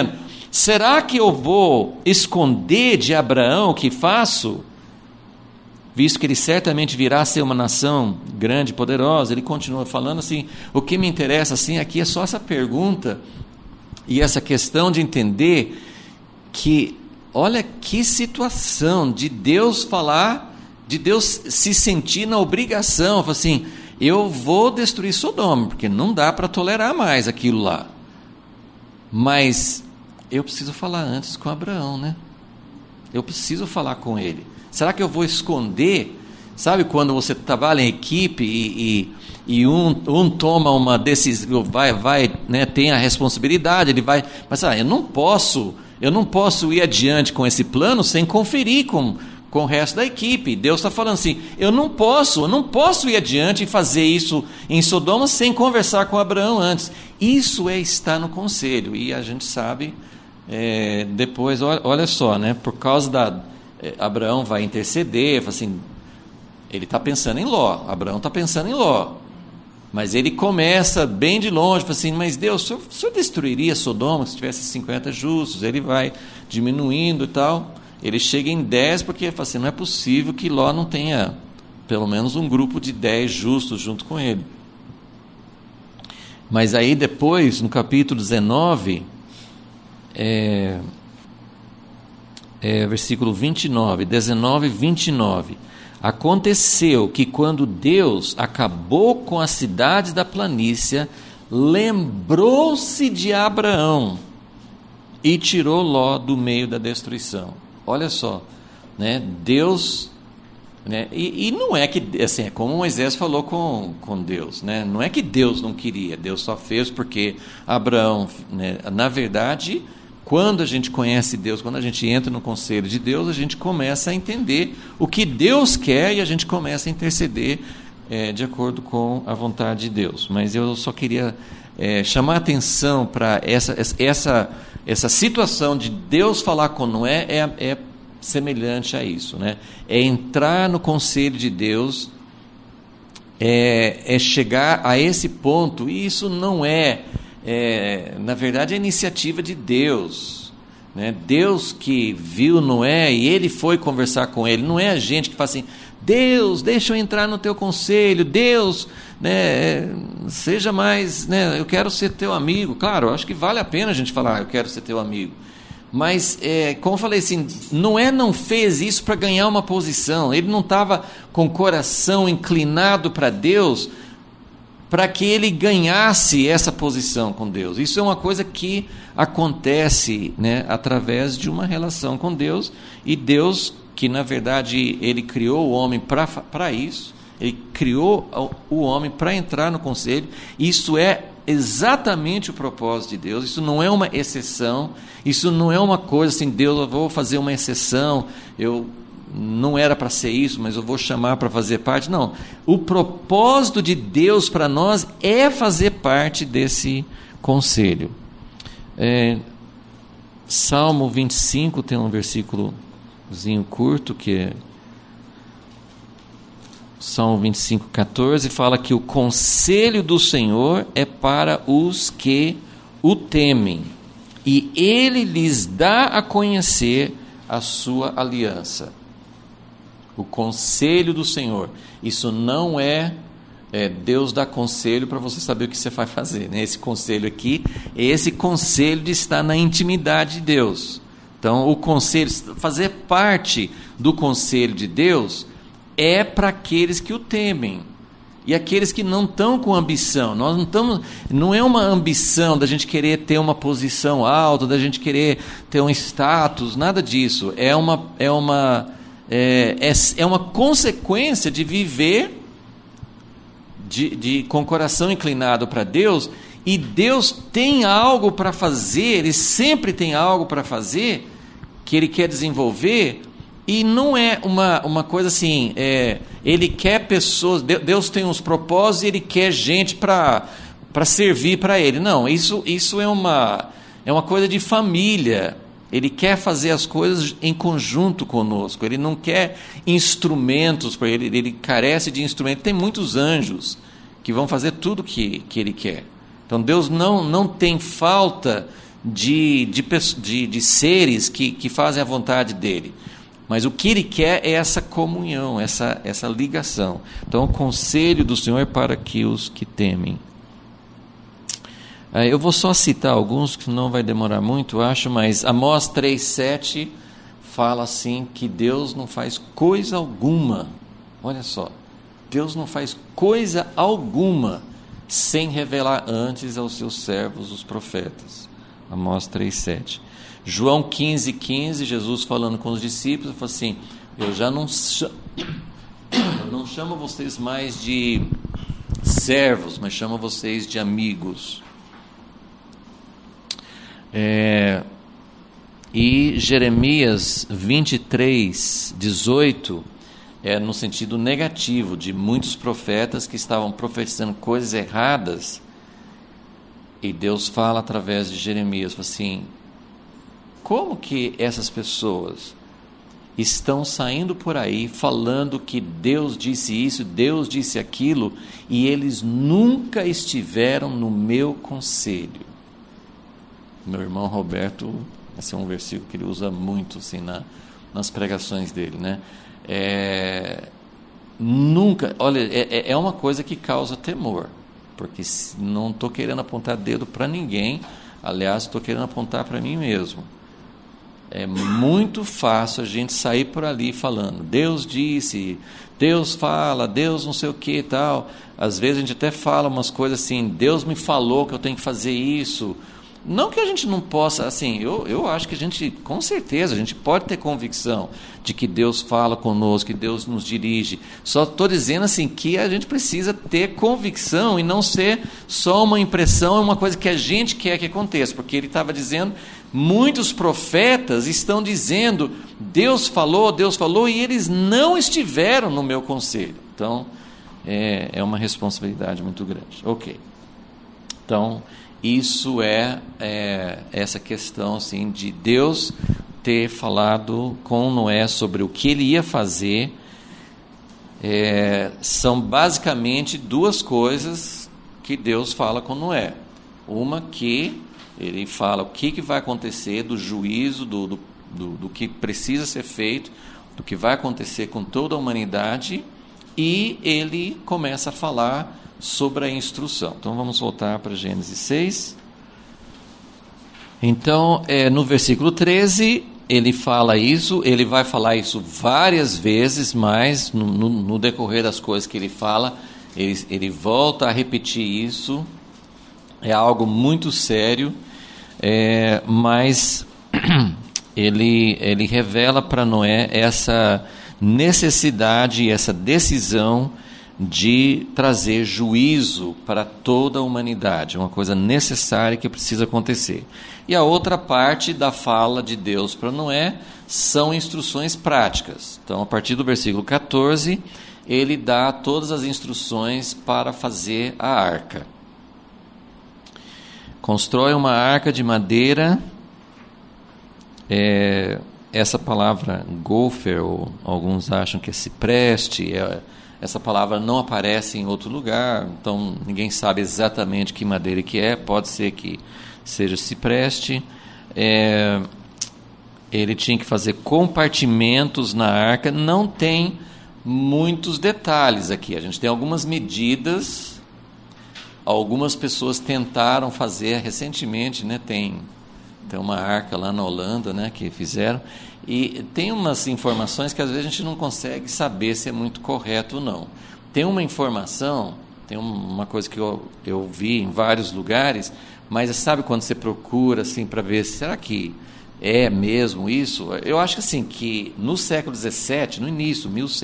será que eu vou esconder de Abraão o que faço? Visto que ele certamente virá a ser uma nação grande e poderosa. Ele continua falando assim, o que me interessa assim, aqui é só essa pergunta e essa questão de entender que, olha que situação de Deus falar, de Deus se sentir na obrigação, assim, eu vou destruir Sodoma, porque não dá para tolerar mais aquilo lá. Mas eu preciso falar antes com Abraão, né? Eu preciso falar com ele. Será que eu vou esconder? Sabe quando você trabalha em equipe e um toma uma decisão, vai, né, tem a responsabilidade, ele vai, mas eu não posso ir adiante com esse plano sem conferir com o resto da equipe. Deus está falando assim, eu não posso ir adiante e fazer isso em Sodoma sem conversar com Abraão antes. Isso é estar no conselho, e a gente sabe, depois, olha só, né, por causa Abraão vai interceder, assim, ele está pensando em Ló, Abraão está pensando em Ló, mas ele começa bem de longe, assim, mas Deus, o senhor destruiria Sodoma se tivesse 50 justos? Ele vai diminuindo e tal, ele chega em 10, porque assim, não é possível que Ló não tenha pelo menos um grupo de 10 justos junto com ele. Mas aí depois, no capítulo 19, versículo 29, 19 e 29. Aconteceu que quando Deus acabou com as cidades da planície, lembrou-se de Abraão e tirou Ló do meio da destruição. Olha só, né? Deus, né? E não é que, assim, é como Moisés falou com Deus, né? Não é que Deus não queria, Deus só fez porque Abraão, né? Na verdade, quando a gente conhece Deus, quando a gente entra no conselho de Deus, a gente começa a entender o que Deus quer e a gente começa a interceder de acordo com a vontade de Deus. Mas eu só queria chamar a atenção para essa situação de Deus falar com Noé, é semelhante a isso, né? É entrar no conselho de Deus, é chegar a esse ponto, e isso não na verdade, é iniciativa de Deus, né? Deus que viu Noé e ele foi conversar com ele. Não é a gente que fala assim, Deus, deixa eu entrar no teu conselho, Deus, né, seja mais, né, eu quero ser teu amigo. Claro, eu acho que vale a pena a gente falar, eu quero ser teu amigo. Mas, como eu falei assim, Noé não fez isso para ganhar uma posição. Ele não estava com o coração inclinado para Deus, para que ele ganhasse essa posição com Deus. Isso é uma coisa que acontece, né, através de uma relação com Deus, e Deus, que na verdade ele criou o homem para isso, ele criou o homem para entrar no conselho. Isso é exatamente o propósito de Deus, isso não é uma exceção, isso não é uma coisa assim, Deus, eu vou fazer uma exceção, não era para ser isso, mas eu vou chamar para fazer parte. Não, o propósito de Deus para nós é fazer parte desse conselho. Salmo 25 tem um versículozinho curto, que é Salmo 25, 14, fala que o conselho do Senhor é para os que o temem, e Ele lhes dá a conhecer a sua aliança. O conselho do Senhor, isso não Deus dá conselho para você saber o que você vai fazer, né? Esse conselho aqui é esse conselho de estar na intimidade de Deus. Então, o conselho, fazer parte do conselho de Deus é para aqueles que o temem e aqueles que não estão com ambição. Nós não é uma ambição da gente querer ter uma posição alta, da gente querer ter um status, nada disso. É uma consequência de viver com o coração inclinado para Deus, e Deus tem algo para fazer, Ele sempre tem algo para fazer, que Ele quer desenvolver, e não é uma coisa assim, Ele quer pessoas, Deus tem uns propósitos e Ele quer gente para servir para Ele. Não, isso é uma coisa de família. Ele quer fazer as coisas em conjunto conosco, Ele não quer instrumentos para Ele carece de instrumentos. Tem muitos anjos que vão fazer tudo que Ele quer. Então Deus não tem falta de seres que fazem a vontade dele. Mas o que ele quer é essa comunhão, essa ligação. Então, o conselho do Senhor é para que os que temem. Eu vou só citar alguns, que não vai demorar muito, acho, mas Amós 3,7 fala assim, que Deus não faz coisa alguma, olha só, Deus não faz coisa alguma sem revelar antes aos seus servos, os profetas. Amós 3,7. João 15,15, Jesus falando com os discípulos, falou assim, eu não chamo vocês mais de servos, mas chamo vocês de amigos. E Jeremias 23,18 no sentido negativo, de muitos profetas que estavam profetizando coisas erradas, e Deus fala através de Jeremias, assim, como que essas pessoas estão saindo por aí falando que Deus disse isso, Deus disse aquilo, e eles nunca estiveram no meu conselho? Meu irmão Roberto, esse é um versículo que ele usa muito assim, nas pregações dele, né? Nunca, olha, é uma coisa que causa temor, porque não estou querendo apontar dedo para ninguém, aliás, estou querendo apontar para mim mesmo. É muito fácil a gente sair por ali falando, Deus disse, Deus fala, Deus não sei o que e tal. Às vezes a gente até fala umas coisas assim, Deus me falou que eu tenho que fazer isso. Não que a gente não possa, assim, eu acho que a gente, com certeza, a gente pode ter convicção de que Deus fala conosco, que Deus nos dirige. Só estou dizendo assim que a gente precisa ter convicção e não ser só uma impressão, uma coisa que a gente quer que aconteça, porque ele estava dizendo, muitos profetas estão dizendo, Deus falou, e eles não estiveram no meu conselho. Então, é uma responsabilidade muito grande. Ok. Então, isso essa questão assim, de Deus ter falado com Noé sobre o que ele ia fazer. São basicamente duas coisas que Deus fala com Noé. Uma que ele fala o que vai acontecer, do juízo, do que precisa ser feito, do que vai acontecer com toda a humanidade, e ele começa a falar sobre a instrução. Então vamos voltar para Gênesis 6. Então, no versículo 13, ele fala isso, ele vai falar isso várias vezes, mas no decorrer das coisas que ele fala, ele volta a repetir isso. É algo muito sério, mas ele revela para Noé essa necessidade, essa decisão de trazer juízo para toda a humanidade, uma coisa necessária que precisa acontecer. E a outra parte da fala de Deus para Noé são instruções práticas. Então, a partir do versículo 14, ele dá todas as instruções para fazer a arca. Constrói uma arca de madeira. Essa palavra gofer, ou alguns acham que é cipreste, essa palavra não aparece em outro lugar, então ninguém sabe exatamente que madeira que é, pode ser que seja cipreste. Ele tinha que fazer compartimentos na arca, não tem muitos detalhes aqui, a gente tem algumas medidas, algumas pessoas tentaram fazer recentemente, né, tem uma arca lá na Holanda, né, que fizeram, e tem umas informações que às vezes a gente não consegue saber se é muito correto ou não. Tem uma informação, tem uma coisa que eu vi em vários lugares, mas sabe quando você procura assim, para ver, será que é mesmo isso? Eu acho que assim, que no século XVII, no início,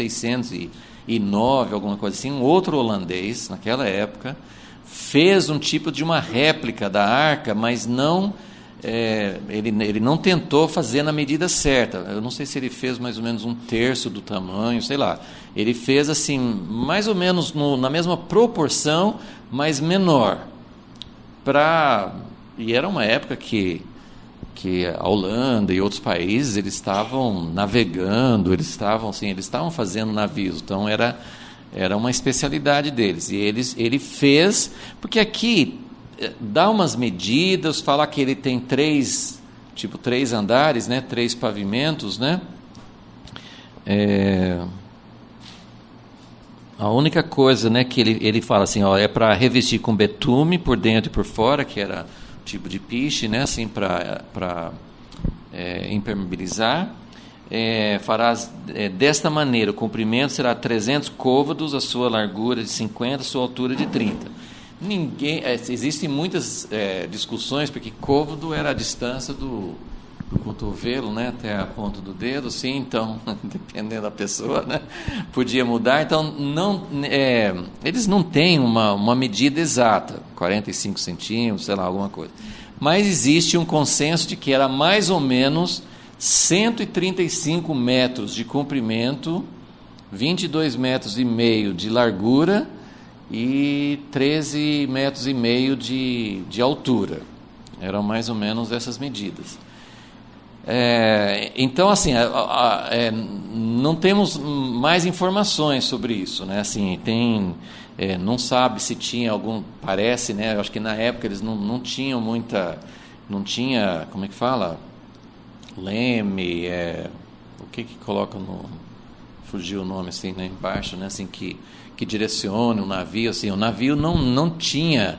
1609, alguma coisa assim, um outro holandês, naquela época, fez um tipo de uma réplica da arca, mas não... ele não tentou fazer na medida certa. Eu não sei se ele fez mais ou menos 1/3 do tamanho, sei lá. Ele fez assim, mais ou menos na mesma proporção, mas menor. E era uma época que a Holanda e outros países, eles estavam navegando, eles estavam fazendo navios, então era uma especialidade deles. E ele fez, porque aqui dá umas medidas, fala que ele tem 3 andares, né? 3 pavimentos, né? A única coisa, né, que ele fala assim, ó, é para revestir com betume por dentro e por fora, que era tipo de piche, né, assim, para impermeabilizar. Farás desta maneira: o comprimento será 300 côvados, a sua largura de 50, a sua altura de 30. Existem muitas discussões, porque côvado era a distância do cotovelo, né, até a ponta do dedo, assim, então, dependendo da pessoa, né, podia mudar. Então, eles não têm uma medida exata, 45 centímetros, sei lá, alguma coisa. Mas existe um consenso de que era mais ou menos 135 metros de comprimento, 22 metros e meio de largura e 13 metros e meio de altura. Eram mais ou menos essas medidas. Então, assim, não temos mais informações sobre isso, né? Assim, não sabe se tinha algum, parece, né? Eu acho que na época eles não tinham não tinha, como é que fala? Leme, o que coloca fugiu o nome assim, né? Embaixo, né? Assim, que direcione o navio, assim, o navio não tinha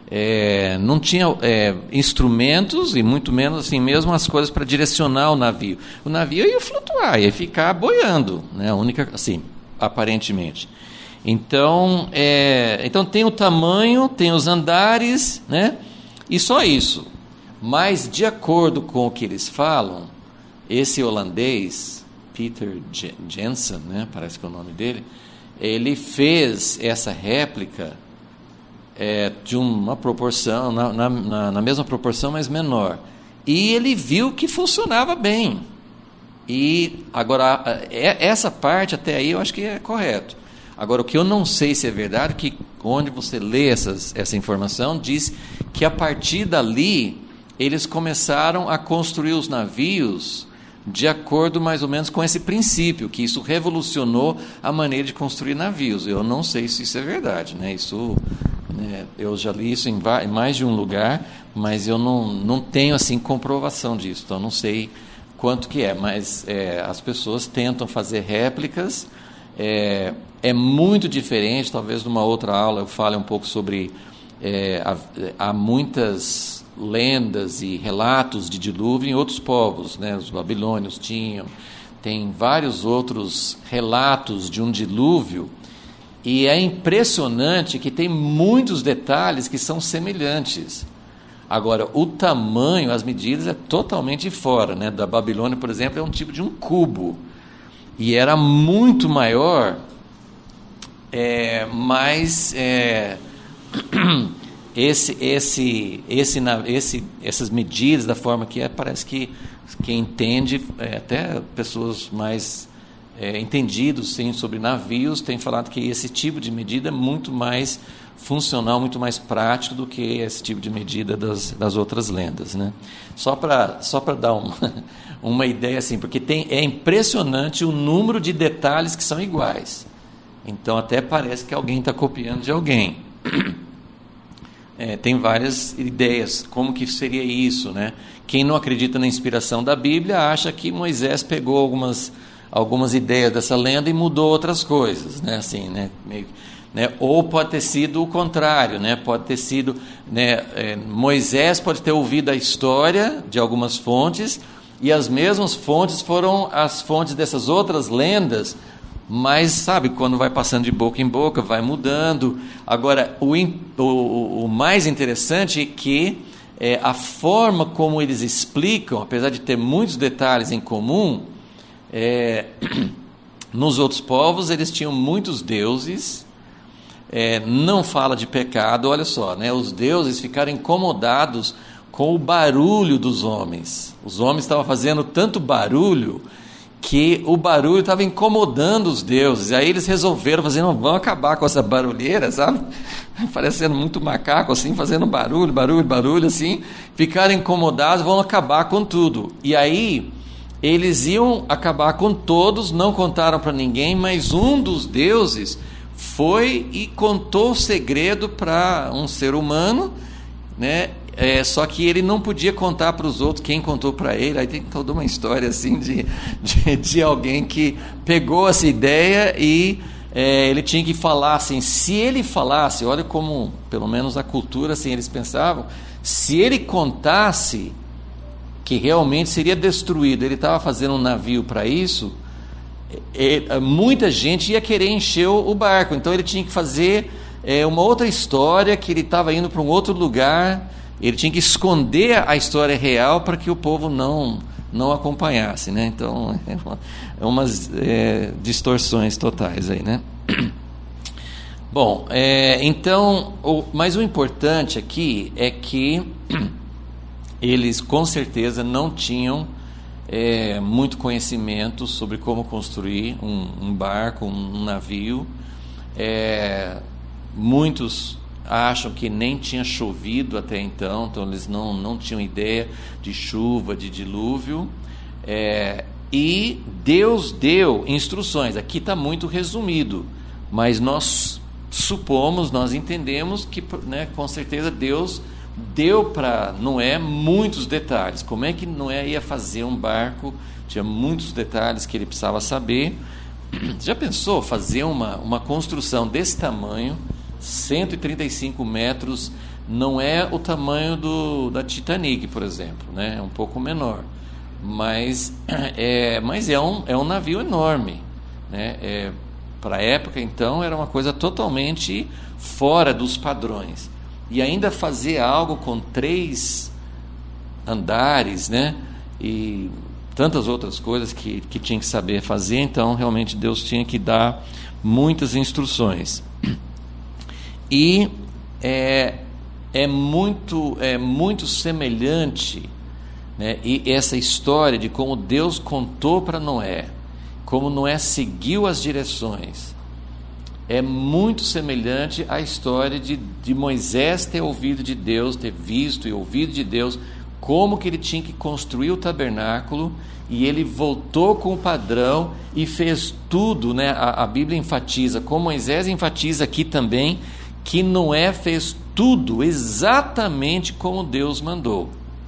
instrumentos e muito menos assim mesmo as coisas para direcionar o navio. O navio ia flutuar, ia ficar boiando, né? A única, assim, aparentemente. Então tem o tamanho, tem os andares, né? E só isso. Mas de acordo com o que eles falam, esse holandês Peter Jensen, né? Parece que é o nome dele. Ele fez essa réplica de uma proporção, na mesma proporção, mas menor. E ele viu que funcionava bem. E agora, essa parte até aí eu acho que é correto. Agora, o que eu não sei se é verdade, que onde você lê essa informação, diz que a partir dali, eles começaram a construir os navios de acordo mais ou menos com esse princípio, que isso revolucionou a maneira de construir navios. Eu não sei se isso é verdade, né? Isso, né, eu já li isso em mais de um lugar, mas eu não tenho assim comprovação disso, então não sei quanto que é, mas as pessoas tentam fazer réplicas. É muito diferente, talvez numa outra aula eu fale um pouco sobre há muitas lendas e relatos de dilúvio em outros povos, né? Os babilônios tem vários outros relatos de um dilúvio, e é impressionante que tem muitos detalhes que são semelhantes. Agora, o tamanho, as medidas é totalmente fora, né? Da Babilônia, por exemplo, é um tipo de um cubo, e era muito maior, mas essas medidas, da forma que parece que quem entende, até pessoas mais entendidos sim, sobre navios, têm falado que esse tipo de medida é muito mais funcional, muito mais prático do que esse tipo de medida das outras lendas, né? Só para dar uma ideia assim, porque é impressionante o número de detalhes que são iguais. Então até parece que alguém está copiando de alguém. Tem várias ideias, como que seria isso, né? Quem não acredita na inspiração da Bíblia acha que Moisés pegou algumas ideias dessa lenda e mudou outras coisas, né? Assim, né? Ou pode ter sido o contrário, né? Pode ter sido, né? Moisés pode ter ouvido a história de algumas fontes, e as mesmas fontes foram as fontes dessas outras lendas, mas, sabe, quando vai passando de boca em boca, vai mudando. Agora, o mais interessante é que a forma como eles explicam, apesar de ter muitos detalhes em comum, nos outros povos eles tinham muitos deuses, não fala de pecado, olha só, né? Os deuses ficaram incomodados com o barulho dos homens. Os homens estavam fazendo tanto barulho que o barulho estava incomodando os deuses. E aí eles resolveram fazer, não, vamos acabar com essa barulheira, sabe? Parecendo muito macaco, assim, fazendo barulho, assim. Ficaram incomodados, vão acabar com tudo. E aí eles iam acabar com todos, não contaram para ninguém, mas um dos deuses foi e contou o segredo para um ser humano, né? Só que ele não podia contar para os outros. Quem contou para ele? Aí tem toda uma história assim de alguém que pegou essa ideia e ele tinha que falar assim. Se ele falasse, olha como, pelo menos a cultura, assim, eles pensavam, se ele contasse que realmente seria destruído, ele estava fazendo um navio para isso, muita gente ia querer encher o barco. Então ele tinha que fazer uma outra história, que ele estava indo para um outro lugar. Ele tinha que esconder a história real para que o povo não acompanhasse, né? Então, umas distorções totais aí, né? Bom, então, mas o importante aqui é que eles com certeza não tinham muito conhecimento sobre como construir um barco, um navio. Muitos acham que nem tinha chovido até então eles não tinham ideia de chuva, de dilúvio, e Deus deu instruções. Aqui está muito resumido, mas nós entendemos que, né, com certeza Deus deu para Noé muitos detalhes. Como é que Noé ia fazer um barco? Tinha muitos detalhes que ele precisava saber. Já pensou fazer uma construção desse tamanho? 135 metros, não é o tamanho da Titanic, por exemplo, né? É um pouco menor, mas é um navio enorme, né? Para a época, então, era uma coisa totalmente fora dos padrões. E ainda fazer algo com 3 andares, né? E tantas outras coisas que tinha que saber fazer. Então, realmente, Deus tinha que dar muitas instruções. E é muito semelhante, né? E essa história de como Deus contou para Noé, como Noé seguiu as direções, é muito semelhante à história de Moisés ter ouvido de Deus, ter visto e ouvido de Deus como que ele tinha que construir o tabernáculo, e ele voltou com o padrão e fez tudo, né? A Bíblia enfatiza, como Moisés enfatiza aqui também, que Noé fez tudo exatamente como Deus mandou.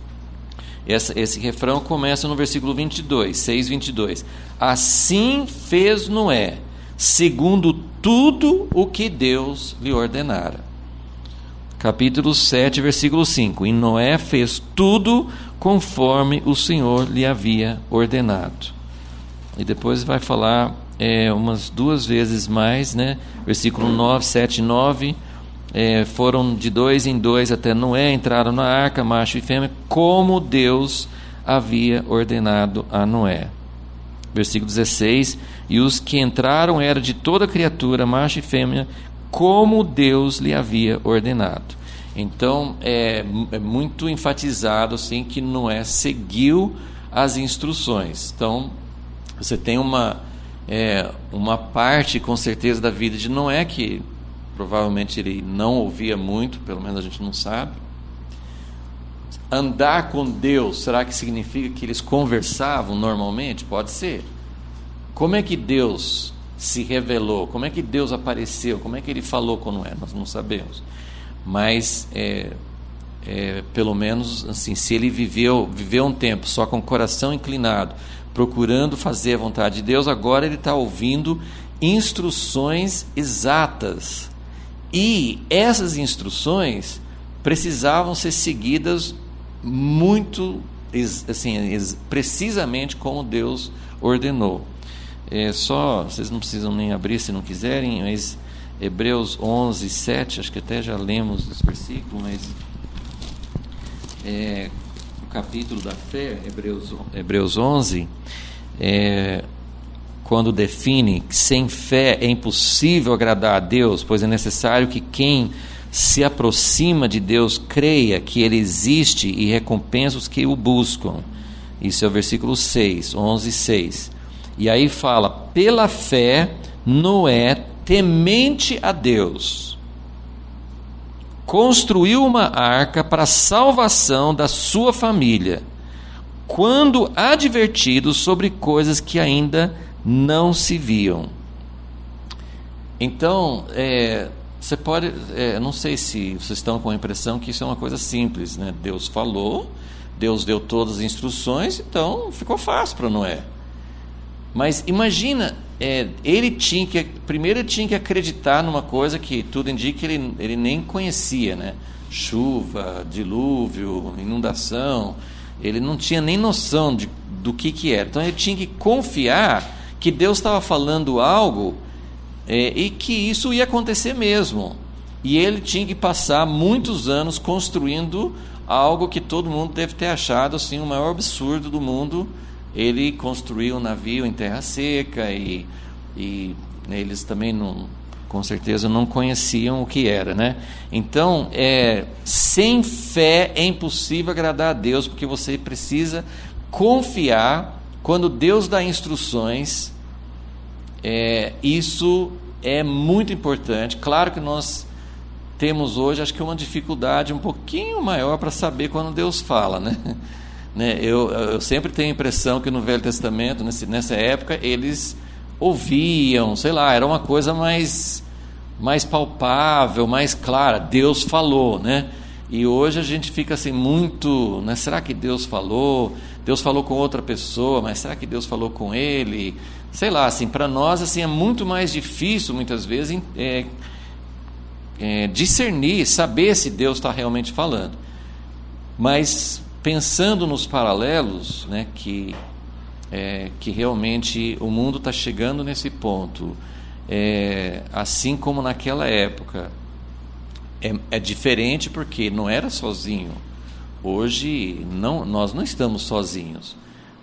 Esse refrão começa no versículo 22, 6:22. Assim fez Noé, segundo tudo o que Deus lhe ordenara. Capítulo 7, versículo 5. E Noé fez tudo conforme o Senhor lhe havia ordenado. E depois vai falar umas 2 vezes mais, né? Versículo 9, 7 e 9, foram de 2 em 2 até Noé, entraram na arca, macho e fêmea, como Deus havia ordenado a Noé. Versículo 16, e os que entraram eram de toda criatura, macho e fêmea, como Deus lhe havia ordenado. Então, é muito enfatizado assim, que Noé seguiu as instruções. Então, você tem uma parte, com certeza, da vida de Noé, que provavelmente ele não ouvia muito, pelo menos a gente não sabe. Andar com Deus, será que significa que eles conversavam normalmente? Pode ser. Como é que Deus se revelou? Como é que Deus apareceu? Como é que ele falou com Noé? Nós não sabemos. Mas, pelo menos, assim, se ele viveu um tempo só com o coração inclinado, procurando fazer a vontade de Deus, agora ele está ouvindo instruções exatas. E essas instruções precisavam ser seguidas muito, assim, precisamente como Deus ordenou. Vocês não precisam nem abrir se não quiserem, mas Hebreus 11, 7, acho que até já lemos esse versículo, mas o capítulo da fé, Hebreus 11, quando define que sem fé é impossível agradar a Deus, pois é necessário que quem se aproxima de Deus creia que Ele existe e recompensa os que o buscam. Isso é o versículo 6, 11, 6. E aí fala, pela fé, Noé, temente a Deus, construiu uma arca para a salvação da sua família, quando advertido sobre coisas que ainda não se viam. Então, você pode, não sei se vocês estão com a impressão que isso é uma coisa simples, né? Deus falou, Deus deu todas as instruções, então ficou fácil para Noé. Mas imagina, primeiro ele tinha que acreditar numa coisa que tudo indica que ele nem conhecia, né? Chuva, dilúvio, inundação, ele não tinha nem noção do que era. Então ele tinha que confiar que Deus estava falando algo e que isso ia acontecer mesmo. E ele tinha que passar muitos anos construindo algo que todo mundo deve ter achado assim, o maior absurdo do mundo. Ele construiu um navio em terra seca e eles também com certeza não conheciam o que era, né? Então, sem fé é impossível agradar a Deus, porque você precisa confiar quando Deus dá instruções. Isso é muito importante. Claro que nós temos hoje, acho que uma dificuldade um pouquinho maior para saber quando Deus fala, né? Eu sempre tenho a impressão que no Velho Testamento, nessa época, eles ouviam, sei lá, era uma coisa mais palpável, mais clara. Deus falou, né? E hoje a gente fica assim muito, né? Será que Deus falou? Deus falou com outra pessoa, mas será que Deus falou com ele? Sei lá, assim, para nós assim, é muito mais difícil, muitas vezes, discernir, saber se Deus está realmente falando. Mas pensando nos paralelos, né, que realmente o mundo está chegando nesse ponto, assim como naquela época, é diferente porque não era sozinho. Hoje nós não estamos sozinhos.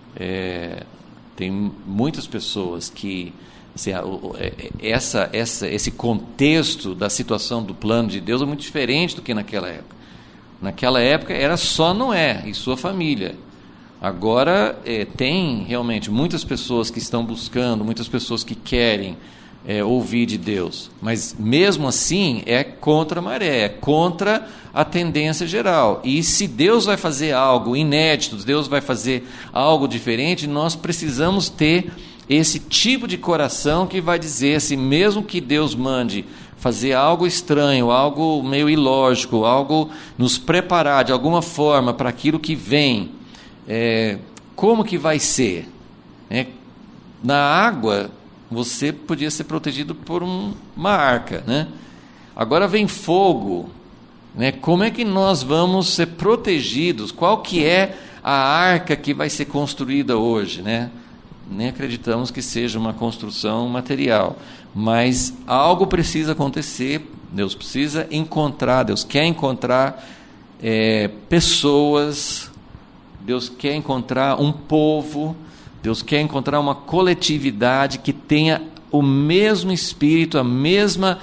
Tem muitas pessoas que assim, esse contexto da situação do plano de Deus é muito diferente do que naquela época. Naquela época era só Noé e sua família. Agora tem realmente muitas pessoas que estão buscando, muitas pessoas que querem ouvir de Deus, mas mesmo assim é contra a maré, é contra a tendência geral. E se Deus vai fazer algo inédito, Deus vai fazer algo diferente, nós precisamos ter esse tipo de coração que vai dizer assim, mesmo que Deus mande fazer algo estranho, algo meio ilógico, algo nos preparar de alguma forma para aquilo que vem, como que vai ser? Na água, você podia ser protegido por uma arca, né? Agora vem fogo, né? Como é que nós vamos ser protegidos? Qual que é a arca que vai ser construída hoje, né? Nem acreditamos que seja uma construção material, mas algo precisa acontecer. Deus precisa encontrar, Deus quer encontrar pessoas, Deus quer encontrar um povo, Deus quer encontrar uma coletividade que tenha o mesmo espírito, a mesma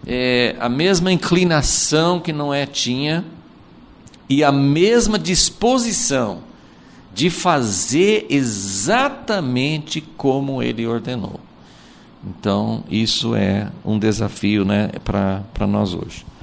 inclinação que Noé tinha e a mesma disposição de fazer exatamente como ele ordenou. Então, isso é um desafio, né, para nós hoje.